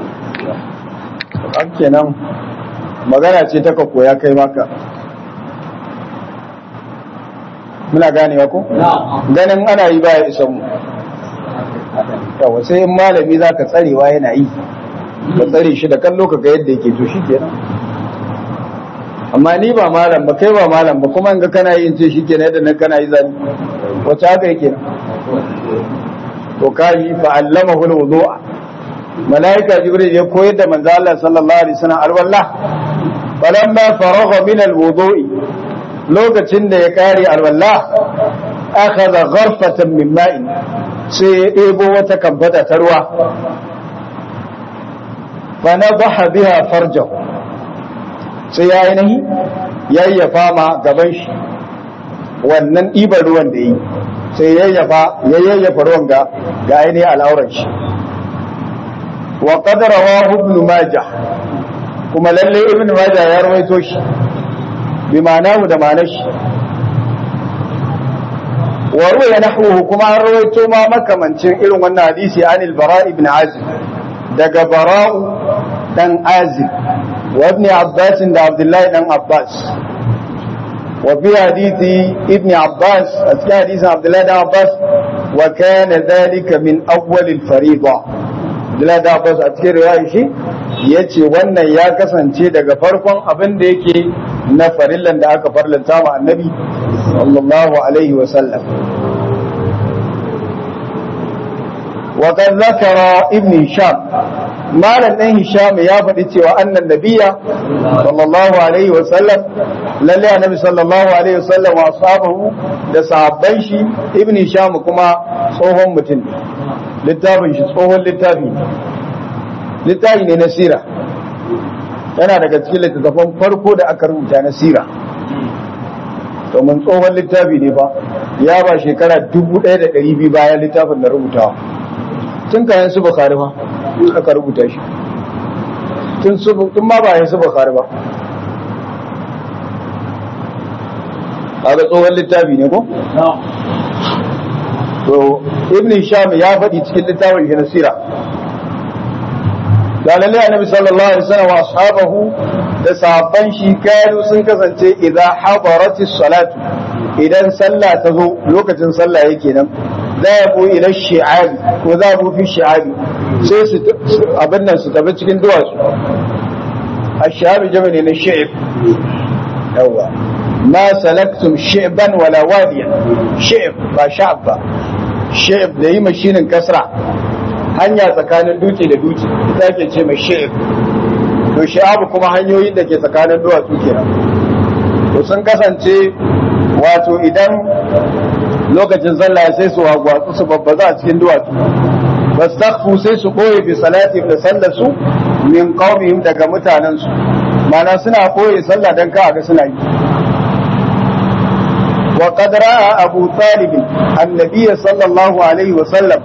S1: har kenan magana ce ta ka koya kai maka muna ganewa ko ganin ana yi ba ya isa mu yawa sai in malami za ka tsarewa yana yi ka tsare shi da kallo ka ga yadda yake to shi kenan amma ni ba malam ba kai ba malam ba kuma in ga kana yi in ce shi kenan yadda nan kana yi zani wace haka yake to kai fa allamahu alwudu'a malaika jibril ya koyar da manzo Allah sallallahu alaihi wasallam alwallah falamma faragha min alwudu'i lokacin da ya kare alwallah akhadha gharfatan min ma'in sai ya ɗebo wata kamfata ta ruwa fa nadaha biha farjahu sai ya yi nahi yayyafa ma gaban shi wannan ɗiban ruwan da yi sai yayyafa ya yayyafa ruwan ga ga ainihin al'auran shi wa qad rawahu ibn majah kuma lalle ibn majah ya rawaito shi bi ma'anahu da ma'anar shi wa ruwaya nahwuhu kuma an rawaito ma makamancin irin wannan hadisi anil bara ibn azib daga bara'u dan azib wa ibn abbas da abdullahi dan abbas wa fi hadithi ibn abbas asli hadisi abdullahi dan abbas wa kana dhalika min awwal al fariida abdullahi dan abbas a cikin riwayar shi yace wannan ya kasance daga farkon abin da yake na farillan da aka farlanta ma annabi sallallahu alaihi wa sallam وقد ذكر ابن هشام ما لن هشام يا فدي cewa annan nabiyya sallallahu alaihi wasallam lalle annabi sallallahu alaihi wasallam wa ashabahu da sahabban shi ibn hisham kuma tsohon mutum littafin shi tsohon littafi littafi ne na sira yana daga cikin littafan farko da aka rubuta na sira domin tsohon littafi ne ba ya ba shekara dubu ɗaya da ɗari biyu bayan littafin da rubutawa tun kayan su bukari ba aka rubuta shi tun su tun ma ba su bukari ba kaga tsohon littafi ne ko to ibn hisham ya faɗi cikin littafin shi na sira da lalle annabi sallallahu alaihi wasallam wa ashabahu da sahabban shi kayu sun kasance idan hadaratis salatu idan sallah ta zo lokacin sallah yake nan zabu ila shi'abi ko zabu fi shi'abi sai su abin nan su tafi cikin duwatsu ash-shi'abi jami'i ne shi'ib yawa ma salaktum shi'ban wala wadiyan shi'ib ba sha'ab ba shi'ib da yi mashinin kasra hanya tsakanin duki da duki ita ke ce mai shi'ib to shi'abu kuma hanyoyin da ke tsakanin duwatsu kenan to sun kasance wato idan lokacin sallah sai su wagwatsu su babbaza a cikin duwatsu wastaghfu sai su koye bi salati da sallar su min qaumihim daga mutanen su mana suna koye sallah dan ka ga suna yi wa qad ra'a abu talib annabi sallallahu alaihi wa sallam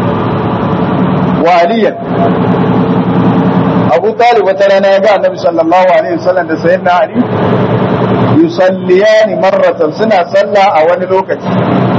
S1: wa aliyan abu talib wata rana ya ga annabi sallallahu alaihi wa sallam da sayyidina ali yusalliyani marratan suna sallah a wani lokaci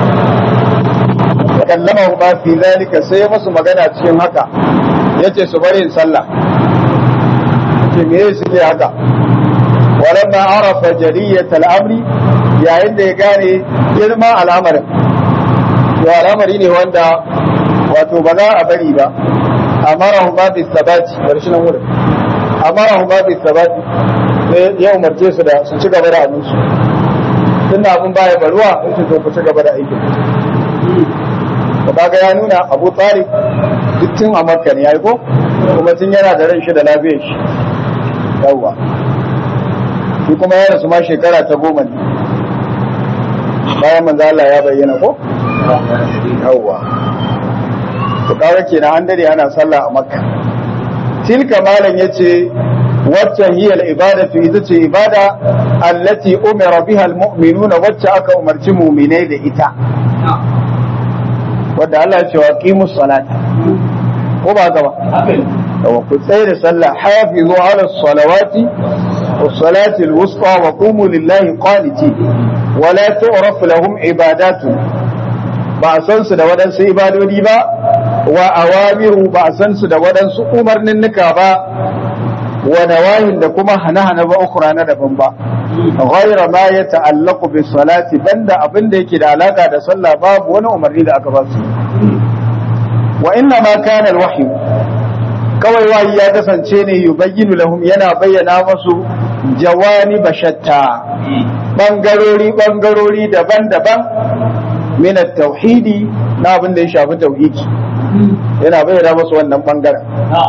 S1: kallama ba fi zalika sai musu magana cikin haka yace su bari sallah ce me suke haka walamma arafa jariyat al-amri yayin da ya gane girma al'amarin to al'amari ne wanda wato ba za a bari ba amarahu ma bi sabati karshen wurin amarahu ma bi sabati sai ya umarce su da su ci gaba da abin su tunda abin baya baruwa sai su ku ci gaba da aikin to kaga ya nuna Abu Talib dukkan a Makka ne yayi ko kuma tun yana da ran shi da lafiyar shi yawa shi kuma ya rasu ma shekara ta goma ne bayan manzo Allah ya bayyana ko yawa to kaga kenan an dare ana sallah a Makka tilka malan yace wacce hiya al-ibadatu ita ce ibada allati umira biha al-mu'minuna wacce aka umarci mu'minai da ita wanda Allah ya ce wa qimus salata ko ba ga ba wa ku tsaya da sallah hafizu ala salawati was salati al-wusta wa qumu lillahi qanitin wa la tu'raf lahum ibadatu ba san su da wadansu ibadodi ba wa awamiru ba san su da wadansu umarnin nika ba wa nawahin da kuma hana-hana ba ukura na daban ba ghayra ma yata'allaqu bis salati banda abinda yake da alaka da sallah babu wani umarni da aka ba su wa inna ma kana al-wahyu kawai wahi ya kasance ne yubayyinu lahum yana bayyana musu jawani bashatta bangarori bangarori daban-daban min at-tauhidi na abinda ya shafi tauhidi yana bayyana musu wannan bangaren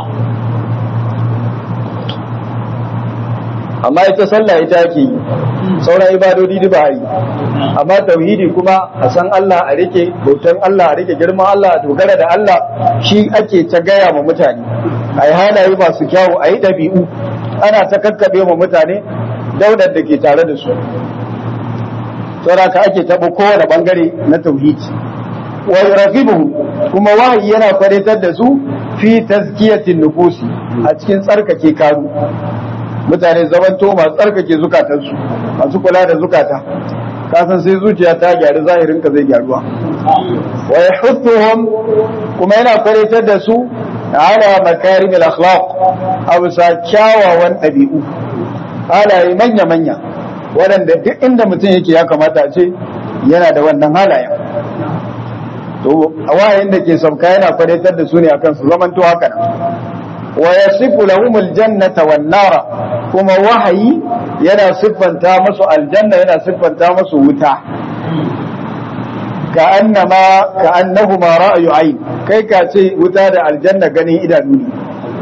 S1: amma ita sallah ita ake yi sauran ibadodi da ba yi amma tauhidi kuma a san Allah a rike bautan Allah a rike girman Allah a dogara da Allah shi ake ta gaya ma mutane a yi halaye masu kyawu a yi ɗabi'u ana ta kakkaɓe ma mutane daudar da ke tare da su saboda ake taɓa kowane ɓangare na tauhidi wa yuraqibuhu kuma wahayi yana kwadatar da su fi tazkiyatin nufusi a cikin tsarkake karu mutane zamanto masu tsarkake zukatansu masu kula da zukata kasan sai zuciya ta gyaru zahirin ka zai gyaruwa wa yahuttuhum kuma yana kwadatar da su ala makarim al-akhlaq aw sa kyawawan dabi'u halaye manya manya waɗanda duk inda mutum yake ya kamata a ce yana da wannan halayen to wahayin da ke sauka yana kwadatar da su ne akan su zamanto haka nan wa yasifu lahum aljannata wan nara kuma wahayi yana siffanta musu aljanna yana siffanta musu wuta ka annama ka annahuma ra'yu ayn kai ka ce wuta da aljanna ganin idanu ne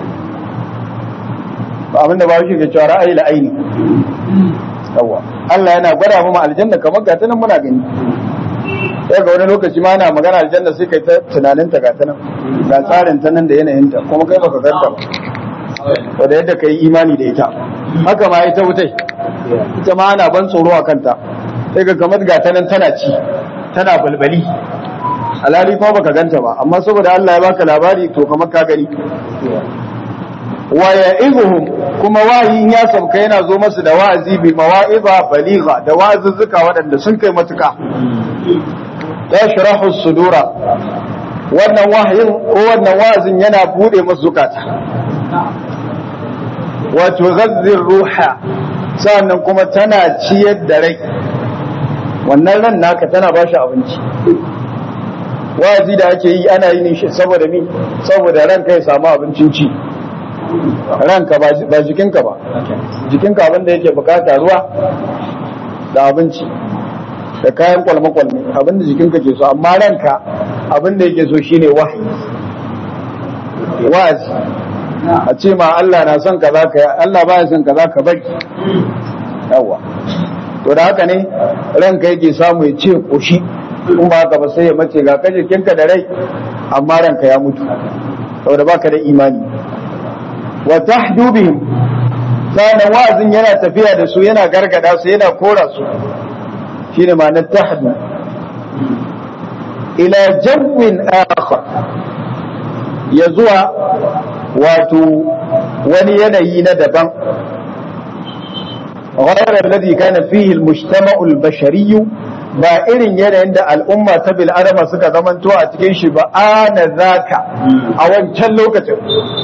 S1: ba abinda ba shi ke cewa ra'ayi la aini yawa Allah yana gwada mu aljanna kamar ga tanan muna gani sai ga wani lokaci ma ana magana aljanna sai kai ta tunanin ta ga tanan ga tsarin ta nan da yanayin ta kuma kai baka ganta ba wanda yadda kai imani da ita haka ma ita wutai ita ma ana ban tsoro a kanta sai ga kamar ga tanan tana ci tana balbali alhali kuma baka ganta ba amma saboda Allah ya baka labari to kamar ka gani wa ya'izuhum kuma wahayin ya sauka yana zo masu da wa'azi bi mawa'iza baligha da wa'azuzzuka waɗanda sun kai matuka tashrahu sudura wannan wahayin ko wannan wa'azin yana bude masu zukata wa tughadhi ruha sannan kuma tana ciyar da rai wannan ran naka tana bashi abinci wa'azi da ake yi ana yi ne saboda mi saboda ranka ya samu abincin ci ranka ba jikinka ba jikinka abinda yake bukata ruwa da abinci da kayan kwalme-kwalme abinda jikinka ke so amma ranka abinda yake so shine wahayi wa'azi a ce ma Allah na son kaza ka Allah baya son kaza ka bari yawa to da haka ne ranka yake samu ya ce koshi in ba haka ba sai ya mace ga ka jikinka da rai amma ranka ya mutu saboda baka da imani wa tahdu bihim sanan wa'azin yana tafiya da su yana gargada su yana kora su shine ma'anar tahdu ila jawin akhar ya zuwa wato wani yanayi na daban ghayr alladhi kana fihi almujtama'u albashari ba irin yanayin da al'umma ta bil adama suka zamanto a cikin shi ba ana zaka a wancan lokacin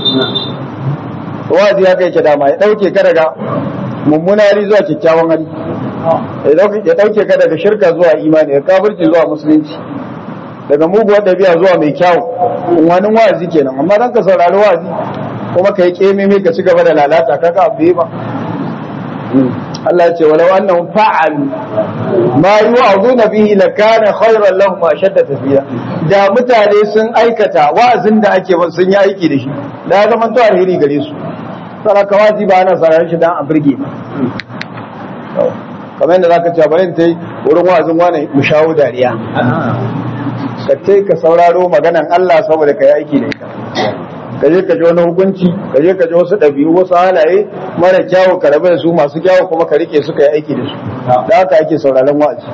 S1: wazi ya kai ke dama ya dauke ka daga mummuna hali zuwa kyakkyawan hali ya dauke ka daga shirka zuwa imani ya kafirci zuwa musulunci daga muguwar dabi'a zuwa mai kyau wani wazi kenan amma dan ka saurari wazi kuma kai kememe ka ci gaba da lalata kaga abu ba Allah ya ce walau annahum fa'alu ma yu'aduna bihi lakana khayran lahum wa ashadda tafiya da mutane sun aikata wa'azin da ake ba sun yi aiki da shi da zaman to alheri gare su saraka wazi ba ana sauraron shi dan a burge ba kamar yadda zaka ce bari ta yi wurin wa'azin wani mu shawo dariya ka ce ka sauraro maganan Allah saboda ka yi aiki da ita ka je ka ji wani hukunci ka je ka ji wasu ɗabi'u wasu halaye mara kyawu ka rabu da su masu kyawu kuma ka rike su ka yi aiki da su da haka ake sauraron wa'azi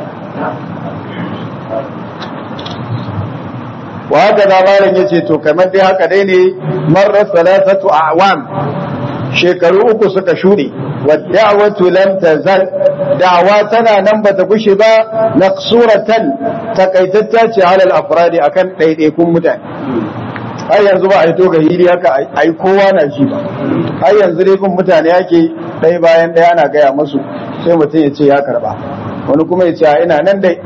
S1: wa haka da malam yace to kamar dai haka dai ne marar salasatu a'wam shekaru uku suka shuɗe wa da'watu lam tazal da'wa tana nan bata gushe ba naqsuratan takaitatta ce alal afradi akan ɗaiɗaikun mutane har yanzu ba a yi toga hiri haka a yi kowa na shi ba har yanzu dai kun mutane yake ɗaya bayan ɗaya ana gaya masu sai mutum ya ce ya karba wani kuma ya ce a ina nan dai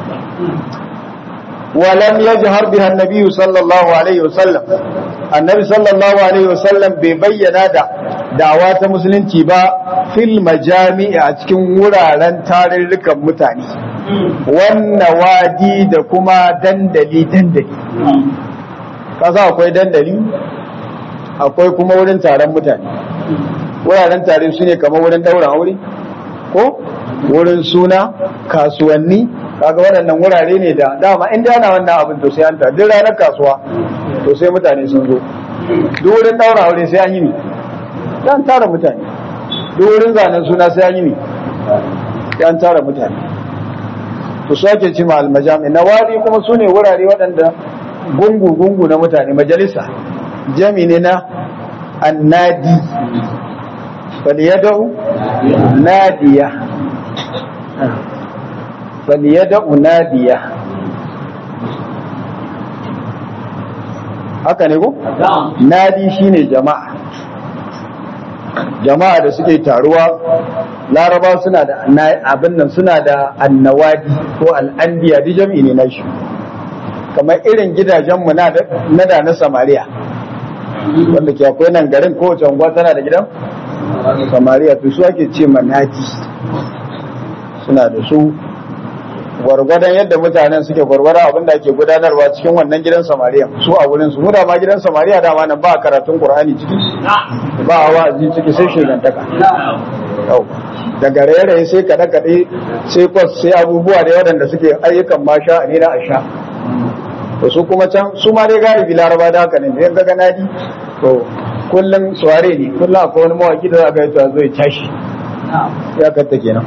S1: walam yajhar biha annabi sallallahu alaihi wasallam annabi sallallahu alaihi wasallam bai bayyana da da'awa ta musulunci ba fil majami'i a cikin wuraren tarurrukan mutane wannan wadi da kuma dandali dandali kasa akwai dandali akwai kuma wurin taron mutane wuraren tare su ne kamar wurin daura aure ko wurin suna kasuwanni kaga waɗannan wurare ne da dama inda ana wannan abin to sai an ta duk ranar kasuwa to sai mutane sun zo duk wurin daura aure sai an yi ni dan tara mutane duk wurin zanen suna sai an yi ni dan tara mutane to su ake ce ma almajami nawadi kuma su ne wurare waɗanda gungu-gungu na mutane majalisa jami ne na annadi faliyadau nadiya faliyadau nadiya haka ne ko? nadi shine jama'a jama'a da suke taruwa laraba suna da abin nan suna da annawadi ko al'andiya di jami ne na shi kamar irin gidajenmu na da na samariya wanda ke akwai nan garin kowace unguwa tana da gidan samariya to su ake ce manati suna da su gwargwadon yadda mutanen suke gwargwadon abinda ake gudanarwa cikin wannan gidan samariya su a wurin su mu da ma gidan samariya dama nan ba karatun qur'ani ciki ba wa'azi ciki sai shigantaka daga raye-raye sai kaɗe-kaɗe sai kwas sai abubuwa da waɗanda suke ayyukan masha ne na asha to su kuma can su ma dai galibi laraba da haka ne da ga nadi to kullum suware ne kullum akwai wani mawaki da za ga yato zo ya tashi ya katta kenan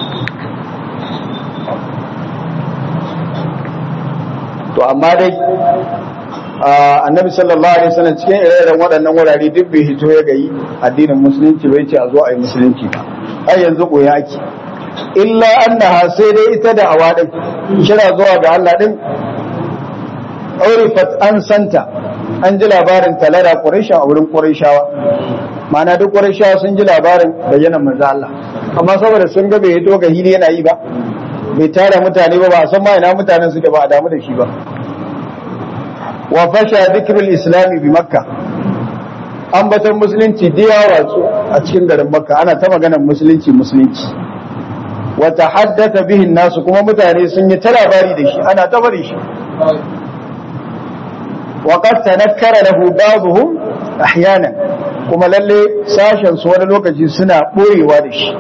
S1: to amma dai annabi sallallahu alaihi wasallam cikin ire-iren waɗannan wurare duk bai hito ya gayi addinin musulunci bai ce a zo a yi musulunci ba har yanzu koya ake illa annaha sai dai ita da awa din kira zuwa ga Allah din aurifat an santa an ji labarin talara quraisha a wurin quraishawa ma'ana duk quraishawa sun ji labarin bayyanan manzo Allah amma saboda sun ga bai hito ga hili yana yi ba bai tara mutane ba ba a san ma ina mutanen suke ba a damu da shi ba wa fasha dhikrul islami bi makka ambatan musulunci da yawa a cikin garin makka ana ta maganar musulunci musulunci wa tahaddatha bihi nasu kuma mutane sun yi ta labari da shi ana ta bari shi wa qad tanakkara lahu ba'dhum ahyana kuma lalle sashen su wani lokaci suna boyewa da shi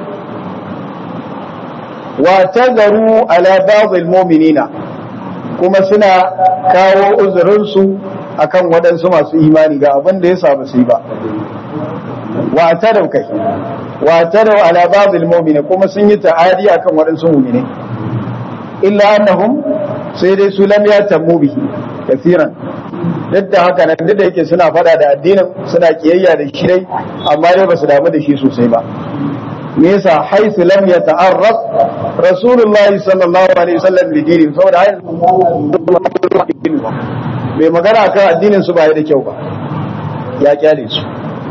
S1: wa tazaru ala ba'd almu'minina kuma suna kawo uzurinsu akan waɗansu masu imani ga abin da ya samu su yi ba wa tarau kai wa tarau ala babil mu'minin kuma sun yi ta'adi akan waɗansu mu'mini illa annahum sai dai su lam yatammu bihi kaseeran yadda haka nan duk da yake suna fada da addinin suna kiyayya da shi dai amma dai ba su damu da shi sosai ba me yasa haisu lam yata'arraf rasulullahi sallallahu alaihi wasallam bi dinin saboda hayin bai magana kan addinin su ba da kyau ba ya kyale su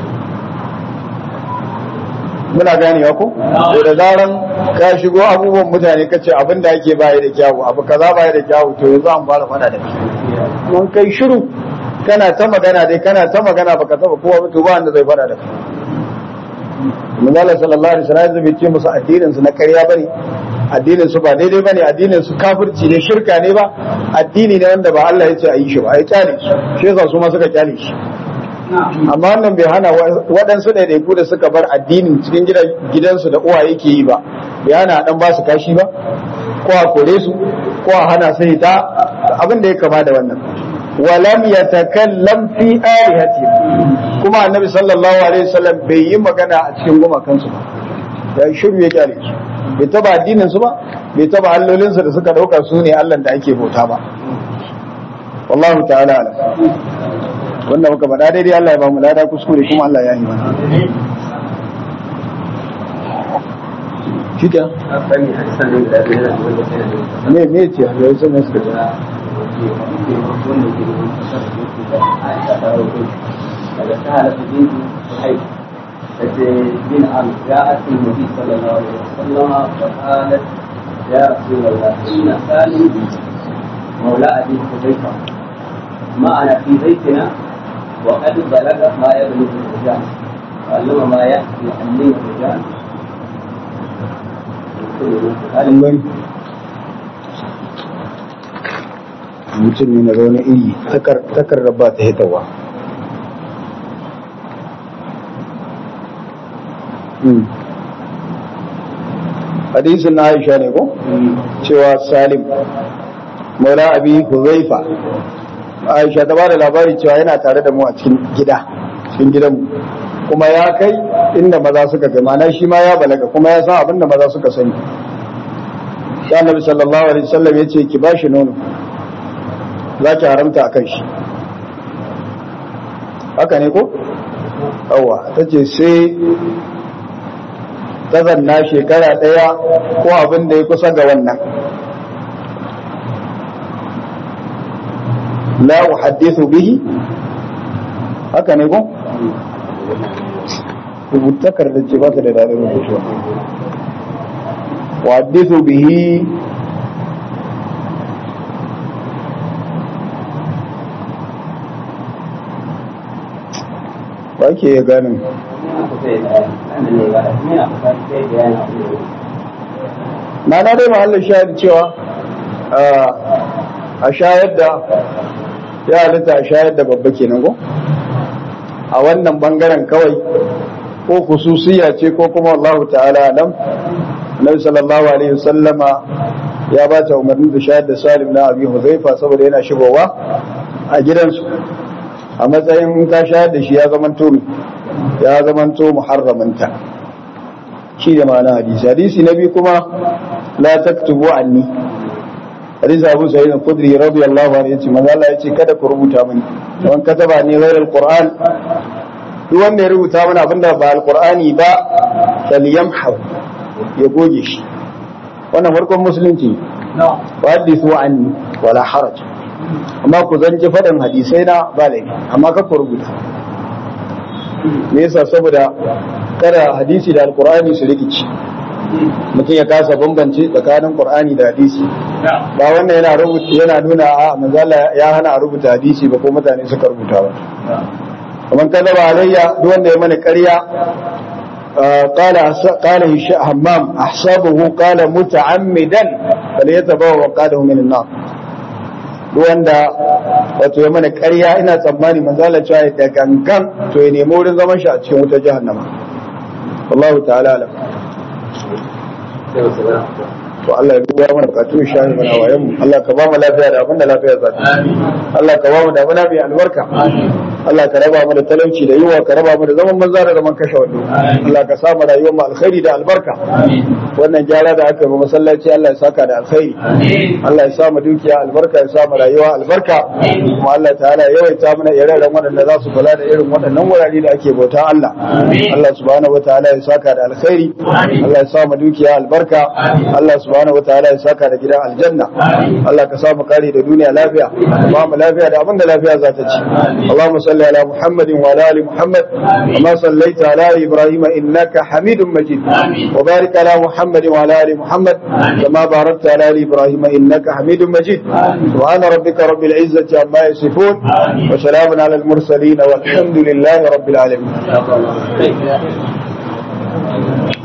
S1: muna ganewa ko da zaran ka shigo abubuwan mutane kace abin da yake ba da kyau abu kaza ba da kyau to yanzu an fara fada da kai mun kai shiru kana ta magana dai kana ta magana baka taba kowa to ba wanda zai fada da kai Manzala sallallahu alaihi wasallam bai ce musu addinin su na ƙarya bane addinin su ba daidai bane addinin su kafirci ne shirka ne ba addini ne wanda ba Allah ya ce a yi shi ba ai kyale su shi yasa su ma suka kyale shi amma wannan bai hana waɗansu ɗaiɗaiku da suka bar addinin cikin gidansu da uwaye ke yi ba bai hana dan ba su kashi ba ko a kore su ko a hana sai ta abin da ya kama da wannan walam yatakallam fi alihati kuma annabi sallallahu alaihi wasallam bai yi magana a cikin gumakansu ba ya shiru ya kyale su bai taba addinin su ba bai taba allolin su da suka dauka su ne Allah da ake bauta ba wallahu ta'ala ala wanda muka faɗa daidai Allah ya ba mu lada kuskure kuma Allah ya yi mana shike me me ce ya yi sun suka ce
S3: بن عمرو جاءت النبي صلى الله عليه وسلم فقالت يا رسول الله إن سالم مولى أبي حذيفة معنا في بيتنا وقد بلغ ما يبلغ الرجال وعلم ما يأتي يعلم الرجال
S1: mutum ne na zaune iri takardar ba ta hitawa hadisin na Aisha ne ko cewa Salim maula abi Huzaifa Aisha ta bada labari cewa yana tare da mu a cikin gida cikin gidanmu kuma ya kai inda maza suka kai mana shi ma ya balaga kuma ya san abin da maza suka sani ya Nabi sallallahu alaihi wasallam ya ce ki bashi nono za ki haramta akan shi haka ne ko yawa ta ce sai ta zanna shekara ɗaya ko abin da ya kusa ga wannan la uhaddithu bihi haka ne ko rubutakar da ce ba ta da daɗin rubutu uhaddithu bihi ba ke ya ganin na na dai mahallin shayar cewa a shayar da ya halitta a shayar da babba kenan ko a wannan bangaren kawai ko khususiya ce ko kuma Allah ta'ala nan Nabi sallallahu alaihi wasallama ya ba ta umarni da shayar da Salim na Abi Huzaifa saboda yana shigowa a gidansu a matsayin ta shayar da shi ya zamanto ya zamanto muharramanta shi da ma'ana hadisi hadisi na biyu kuma la taktubu anni hadisi Abu Sa'id al-Khudri radiyallahu anhu yace manzo Allah yace kada ku rubuta mini don kataba ne ghayr al-Qur'an duk wanda ya rubuta mana abinda ba al-Qur'ani ba falyamhu ya goge shi wannan farkon musulunci wa hadithu anni wala haraj amma ku zanci faɗin hadisai na ba laifi amma ka ku rubuta me yasa saboda kada hadisi da alqur'ani su rikici mutum ya kasa bambance tsakanin qur'ani da hadisi ba wannan yana rubuta yana nuna a manzala ya hana a rubuta hadisi ba ko mutane suka rubuta ba kamar kada ba alayya duk wanda ya mana ƙarya قال قال همام احسبه قال متعمدا فليتبوأ مقعده من النار duk wanda wato ya mana ƙarya ina tsammani manzo Allah cewa da gangan to ya nemi wurin zaman shi a cikin wutar jahannama wallahu ta'ala alam to Allah ya duba mana bukatu shi ne mana wayan mu Allah ka ba mu lafiya da abinda lafiya za ta Allah ka ba mu da abinda mai albarka Allah ka raba mu da talauci da yiwa ka raba mu da zaman banza da zaman kashe wando Allah ka sa mu rayuwar mu alkhairi da albarka wannan gyara da aka yi masallaci Allah ya saka da alkhairi Allah ya sa mu dukiya albarka ya sa mu rayuwa albarka kuma Allah ta'ala ya yawaita mana ire-iren waɗanda za su kula da irin waɗannan wurare da ake bauta Allah Allah subhanahu wataala ya saka da alkhairi Allah ya sa mu dukiya albarka Allah subhanahu wataala ya saka da gidan aljanna Allah ka sa mu kare da duniya lafiya ba mu lafiya da abinda lafiya za ta ci Allahumma salli ala Muhammadin wa ala ali Muhammad kama sallaita ala Ibrahim innaka Hamidum Majid wa barik ala Muhammadin wa ala ali Muhammad kama barakta ala ali Ibrahim innaka Hamidum Majid subhana rabbika rabbil izzati amma yasifun wa salamun ala al mursalin walhamdulillahi rabbil alamin